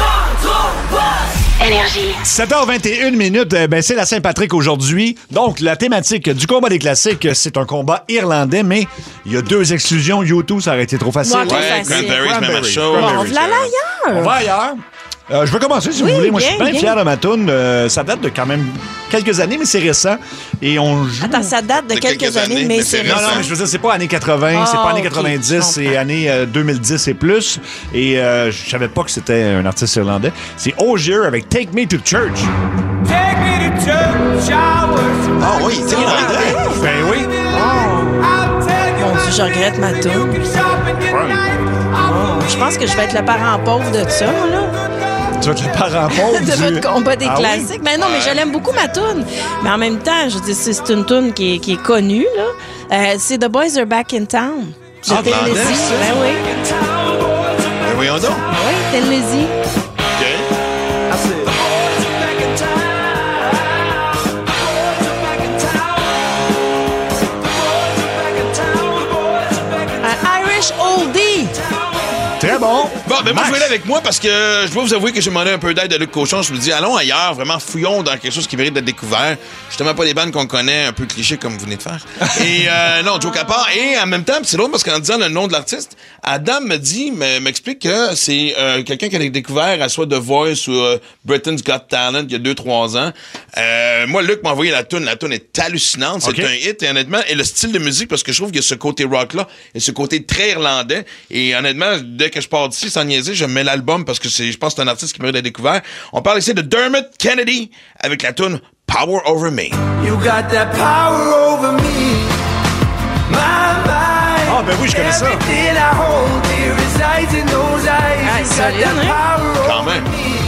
Énergie. 7h21, c'est la Saint-Patrick aujourd'hui. Donc, la thématique du combat des classiques, c'est un combat irlandais, mais il y a 2 exclusions. YouTube, ça aurait été trop facile. Cranberries, même show. On va ailleurs. On va ailleurs. Je vais commencer, si vous voulez. Moi, je suis bien fier de ma toune. Ça date de quand même quelques années, mais c'est récent. Et on joue... Attends, ça date de quelques années, mais c'est récent. Non, mais je veux dire, c'est pas années 80, c'est pas années 90, c'est années 2010 et plus. Et je savais pas que c'était un artiste irlandais. C'est Ogier avec Take Me to Church. Take me to church, Ah oui, c'est irlandais. Ben oui. Mon Dieu, je regrette ma toune. Je pense que je vais être le parent pauvre de ça, là. Tu vas être le parent pauvre de votre combat des classiques. Oui? Mais non, mais je l'aime beaucoup, ma toune. Mais en même temps, je dis, c'est une toune qui est connue, là. C'est The Boys Are Back in Town. Ah, Tin Lizzy. Ben oui. Ben voyons donc. Oui, Tin Lizzy. OK. Irish Oldie. Très bon. Bon, ben moi, je vais aller avec moi parce que je dois vous avouer que j'ai demandé un peu d'aide de Luc Cochon. Je me dis, allons ailleurs, vraiment fouillons dans quelque chose qui mérite d'être découvert. Justement, pas des bandes qu'on connaît, un peu clichés comme vous venez de faire. Et non, joke à part. Et en même temps, c'est drôle parce qu'en disant le nom de l'artiste, Adam m'explique que c'est quelqu'un qui a découvert à soit The Voice ou Britain's Got Talent il y a 2-3 ans. Moi, Luc m'a envoyé la toune. La toune est hallucinante. C'est un hit. Et honnêtement, et le style de musique, parce que je trouve qu'il y a ce côté rock-là et ce côté très irlandais. Et honnêtement, dès que je pars d'ici, sans niaiser, je mets l'album parce que je pense que c'est un artiste qui mérite d'être découvert. On parle ici de Dermot Kennedy avec la toune Power Over Me. You got that power over me. Ah, ben oui, je connais ça. Quand même.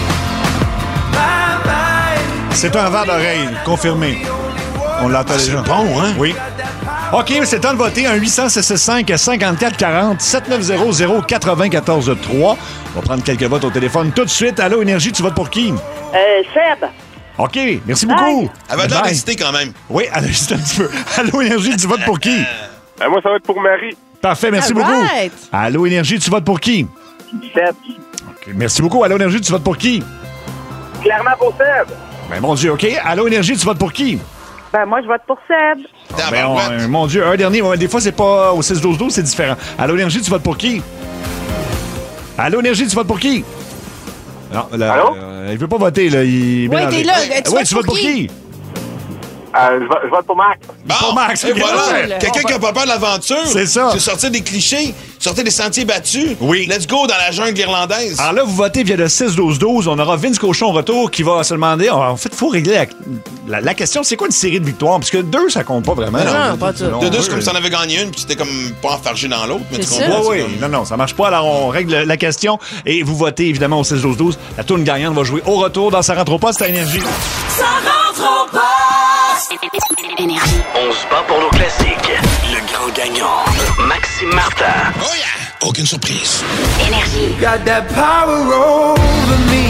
C'est un verre d'oreille, confirmé. On l'entend déjà. C'est bon, hein? Oui. OK, c'est temps de voter. Un 800-665-5440, 7900-943. On va prendre quelques votes au téléphone tout de suite. Allô, Énergie, tu votes pour qui? Seb. OK, merci beaucoup. Elle va de l'air d'hésiter quand même. Oui, elle a hésité un petit peu. Allô, Énergie, tu votes pour qui? Moi, ça va être pour Marie. Parfait, merci beaucoup. Allô, Énergie, tu votes pour qui? Seb. OK, merci beaucoup. Allô, Énergie, tu votes pour qui? Clairement pour Seb. Ben, mon Dieu, OK. Allô, Énergie, tu votes pour qui? Ben, moi, je vote pour Seb. Mon Dieu, un dernier. Des fois, c'est pas au 6-12-12, c'est différent. Allô, Énergie, tu votes pour qui? Allô, Énergie, tu votes pour qui? Non, là, il veut pas voter, là. Il oui, t'es là. Tu votes pour qui? Je vote pour Max. Bon, pour Max. Et voilà, quelqu'un qui a pas peur de l'aventure. C'est ça. C'est sortir des clichés. Sortez des sentiers battus. Oui. Let's go dans la jungle irlandaise. Alors là, vous votez via le 6-12-12. On aura Vince Cochon au retour qui va se demander... En fait, il faut régler la question. C'est quoi une série de victoires? Parce que 2, ça compte pas vraiment. Non, pas tout. De 2, c'est comme si t'en avais gagné une, puis c'était comme pas enfargé dans l'autre. C'est ça. Oui. Non, ça marche pas. Alors, on règle la question et vous votez évidemment au 6-12-12. La tourne gagnante va jouer au retour dans Ça rentre au poste à Énergie. Ça rentre au poste! Énergie. On se bat pour nos classiques. Le grand gagnant, Maxime Martin. Oh yeah! Aucune surprise. Énergie. Got that power over me.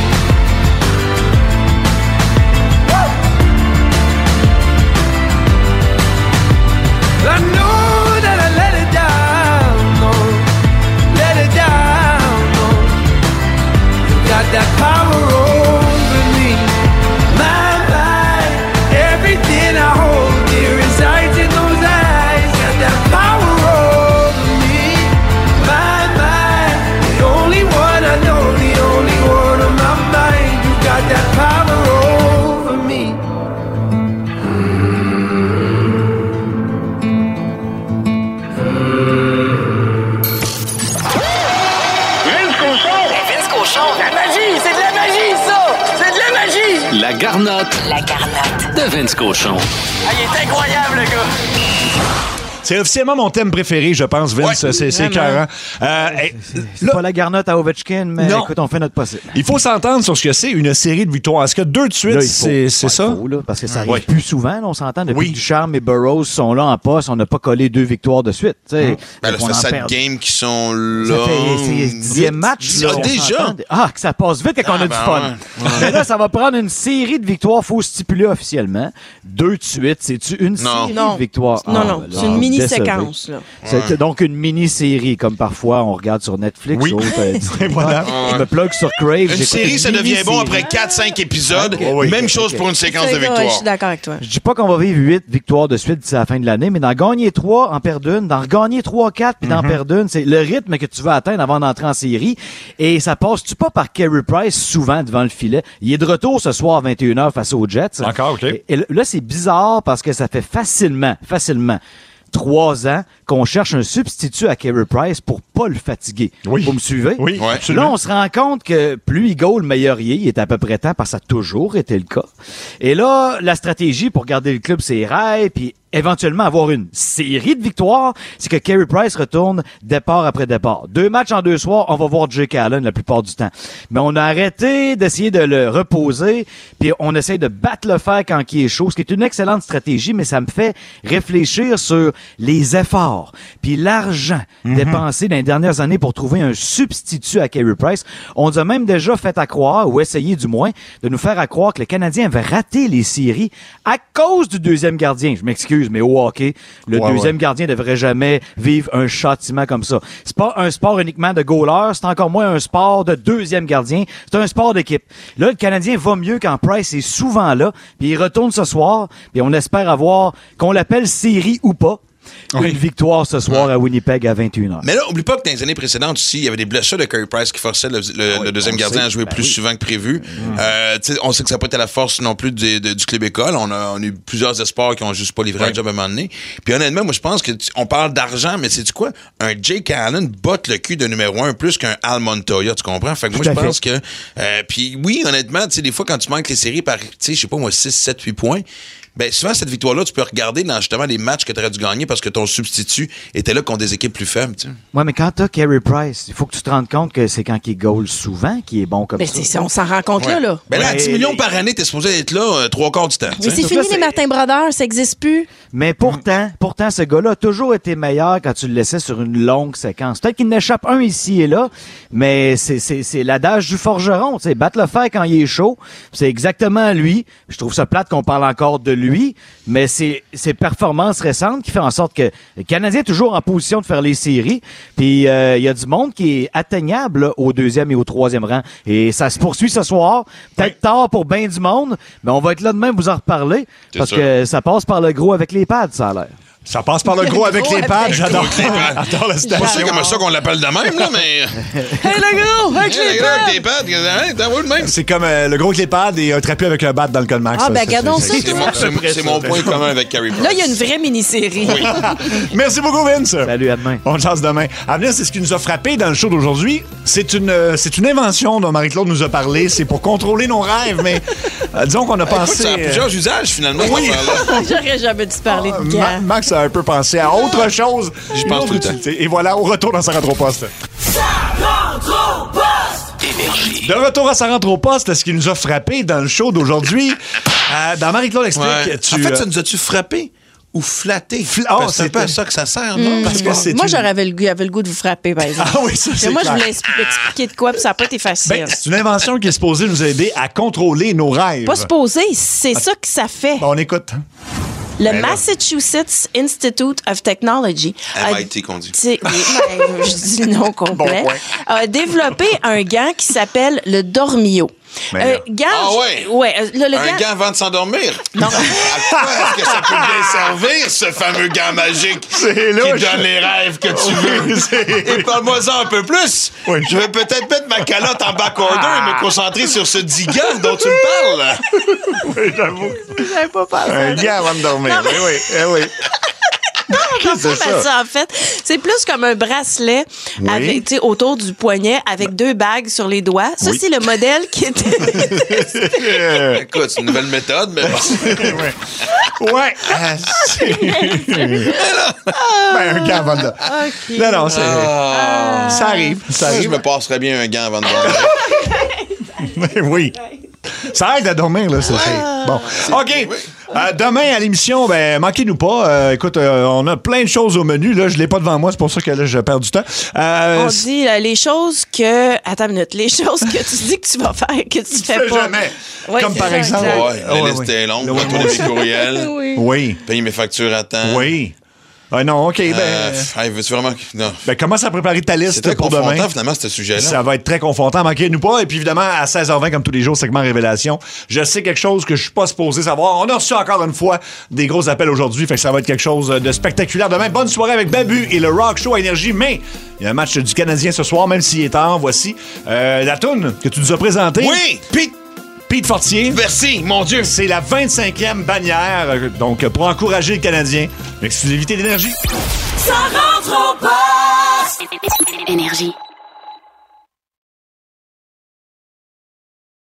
I know that I let it down, no. Let it down, no. You got that power over me. My mind, everything I hold dear resides in those eyes. Got that power over me. My mind, the only one I know, the only one on my mind. You got that power over me. Vince Cochon. La magie, c'est de la magie, ça! C'est de la magie! La garnotte La garnotte. de Vince Cochon. Ah, il est incroyable, le gars! C'est officiellement mon thème préféré, je pense, Vince. Ouais, c'est écœurant. C'est pas la garnotte à Ovechkin, mais non. Écoute, on fait notre possible. Il faut s'entendre sur ce que c'est une série de victoires. Est-ce que 2 de suite, Là, c'est ça? Il faut, là, parce que ça arrive plus souvent. Là, on s'entend depuis que Ducharme et Burroughs sont là en poste. On n'a pas collé 2 victoires de suite. Ben là, ça fait 7 games qui sont là. C'est le 10e match. Là, déjà? Que ça passe vite quand on a du fun. Ouais. Mais là, ça va prendre une série de victoires. Il faut stipuler officiellement. 2 de suite. C'est-tu une série de victoires? Non, c'est une mini-séquence. C'est donc une mini-série, comme parfois on regarde sur Netflix. Oui. Voilà. Je me plug sur Crave. Une série, ça devient bon après 4-5 épisodes. Même chose pour une séquence de victoires. Je suis d'accord avec toi. Je dis pas qu'on va vivre 8 victoires de suite d'ici la fin de l'année, mais d'en gagner 3, en perdre une, d'en regagner 3-4, puis d'en perdre une, c'est le rythme que tu veux atteindre avant d'entrer en série. Et ça passe-tu pas par Carey Price souvent devant le filet? Il est de retour ce soir à 21h face aux Jets. Encore, OK. Et là, c'est bizarre parce que ça fait facilement 3 ans qu'on cherche un substitut à Carey Price pour pas le fatiguer. Oui. Vous me suivez? Oui, Là, on se rend compte que plus il goal, meilleur il est. Il est à peu près temps parce que ça a toujours été le cas. Et là, la stratégie pour garder le club, c'est rails, puis éventuellement avoir une série de victoires, c'est que Carey Price retourne départ après départ. 2 matchs en 2 soirs, on va voir Jake Allen la plupart du temps. Mais on a arrêté d'essayer de le reposer, puis on essaie de battre le fer quand il est chaud, ce qui est une excellente stratégie, mais ça me fait réfléchir sur les efforts, puis l'argent dépensé dans les dernières années pour trouver un substitut à Carey Price. On nous a même déjà fait à croire, ou essayé du moins, de nous faire à croire que le Canadien avait raté les séries à cause du deuxième gardien. Je m'excuse, mais au hockey, le deuxième gardien ne devrait jamais vivre un châtiment comme ça. C'est pas un sport uniquement de goaler, c'est encore moins un sport de deuxième gardien, c'est un sport d'équipe. Là, le Canadien va mieux quand Price est souvent là, puis il retourne ce soir, puis on espère avoir, qu'on l'appelle série ou pas, une victoire ce soir à Winnipeg à 21h. Mais là, oublie pas que dans les années précédentes aussi, il y avait des blessures de Carey Price qui forçaient le deuxième gardien à jouer plus souvent que prévu. On sait que ça n'a pas été la force non plus du club école. On a eu plusieurs espoirs qui ont juste pas livré le job à un moment donné. Puis honnêtement, moi, je pense que on parle d'argent, mais c'est quoi? Un Jake Allen botte le cul de numéro 1 plus qu'un Al Montoya, tu comprends? Fait que moi, je pense que... puis oui, honnêtement, des fois, quand tu manques les séries par, je sais pas moi, 6, 7, 8 points, ben souvent, cette victoire-là, tu peux regarder dans justement les matchs que tu aurais dû gagner parce que ton substitut était là contre des équipes plus faibles. Tu sais. Ouais, mais quand t'as Carey Price, il faut que tu te rendes compte que c'est quand il goal souvent qu'il est bon comme ça. C'est ça. On s'en rend compte là. Ben là, à 10 millions par année, t'es supposé être là 3/4 du temps. Mais c'est fini les Martin Brodeur, ça n'existe plus. Mais pourtant, ce gars-là a toujours été meilleur quand tu le laissais sur une longue séquence. Peut-être qu'il n'échappe un ici et là, mais c'est l'adage du forgeron. Tu sais, battre le fer quand il est chaud, c'est exactement lui. Je trouve ça plate qu'on parle encore de lui, mais c'est ses performances récentes qui fait en sorte que le Canadien est toujours en position de faire les séries. Puis il y a du monde qui est atteignable là, au 2e et au 3e rang. Et ça se poursuit ce soir. Peut-être tard pour bien du monde, mais on va être là demain vous en reparler parce que ça passe par le gros avec les pads, ça a l'air. Ça passe par le gros avec les pads. J'adore la citation. C'est comme ça qu'on l'appelle de même, là, mais... Hey, le gros, avec les pads! C'est comme le gros avec les pads et un trapu avec un bat dans le cas de Max. Ah, ben, regardons ça. C'est mon point commun avec Carrie Price. Là, il y a une vraie mini-série. Oui. Merci beaucoup, Vince. Salut, à demain. On chasse demain. À venir, c'est ce qui nous a frappé dans le show d'aujourd'hui. C'est une invention dont Marie-Claude nous a parlé. C'est pour contrôler nos rêves, mais disons qu'on a pensé... Écoute, ça a plusieurs usages, finalement. Oui. J'aurais jamais dû parler de gars. Max a un peu pensé à autre chose. J'y pense tout le temps. Et voilà, au retour dans Ça rentre au poste. Ça rentre au poste! Énergie. De retour à Ça rentre au poste, ce qui nous a frappé dans le show d'aujourd'hui. Dans Marie-Claude explique, En fait, ça nous a-tu frappé? Ou flatté. C'est un peu à ça que ça sert, non? Parce que moi, j'avais le goût de vous frapper, par exemple. Ah oui, ça, c'est moi, clair. je voulais expliquer de quoi, puis ça n'a pas été facile. C'est une invention qui est supposée nous aider à contrôler nos rêves. Pas supposé, c'est ça que ça fait. On écoute. Le Massachusetts Institute of Technology. MIT qu'on dit. Oui, je dis le nom complet. Bon a développé un gant qui s'appelle le Dormio. Gant, un gant avant de s'endormir? Non. À quoi est-ce que ça peut bien servir, ce fameux gant magique qui donne les rêves que tu veux? Et parle-moi-en un peu plus. Oui. Je vais peut-être mettre ma calotte en backorder et me concentrer sur ce 10 gants dont tu me parles. Oui, j'avoue. J'avais pas pensé. Un gant avant de dormir. Non, mais... Oui. C'est ça, en fait. C'est plus comme un bracelet avec, autour du poignet avec 2 bagues sur les doigts. Ça, c'est le modèle qui était... Écoute, c'est une nouvelle méthode, mais... Ouais. Un gant avant de dormir. Okay. Non, c'est... Ça arrive. Je me passerais bien un gant avant de dormir. Oui. Ça aide à dormir, là, ça. Bon. OK. Demain, à l'émission, manquez-nous pas. Écoute, on a plein de choses au menu. Là, je l'ai pas devant moi, c'est pour ça que là, je perds du temps. On dit les choses que... Attends une minute. Les choses que tu dis que tu vas faire, que tu fais pas. Jamais. Ouais, comme par exemple... La liste est longue. Retourner mes courriels. Oui. Payer mes factures à temps. Oui. Non, OK, veux-tu vraiment... Non. Commence à préparer ta liste pour demain. C'est confrontant, finalement, ce sujet-là. Ça va être très confrontant, manquez-nous pas. Et puis, évidemment, à 16h20, comme tous les jours, segment Révélation, je sais quelque chose que je suis pas supposé savoir. On a reçu encore une fois des gros appels aujourd'hui, fait que ça va être quelque chose de spectaculaire demain. Bonne soirée avec Babu et le Rock Show à Énergie, mais il y a un match du Canadien ce soir, même s'il est tard. Voici la toune que tu nous as présentée. Oui, Pete Fortier. Merci, mon Dieu. C'est la 25e bannière, donc pour encourager le Canadien. Exclusivité d'Énergie. Ça rentre au poste! Énergie.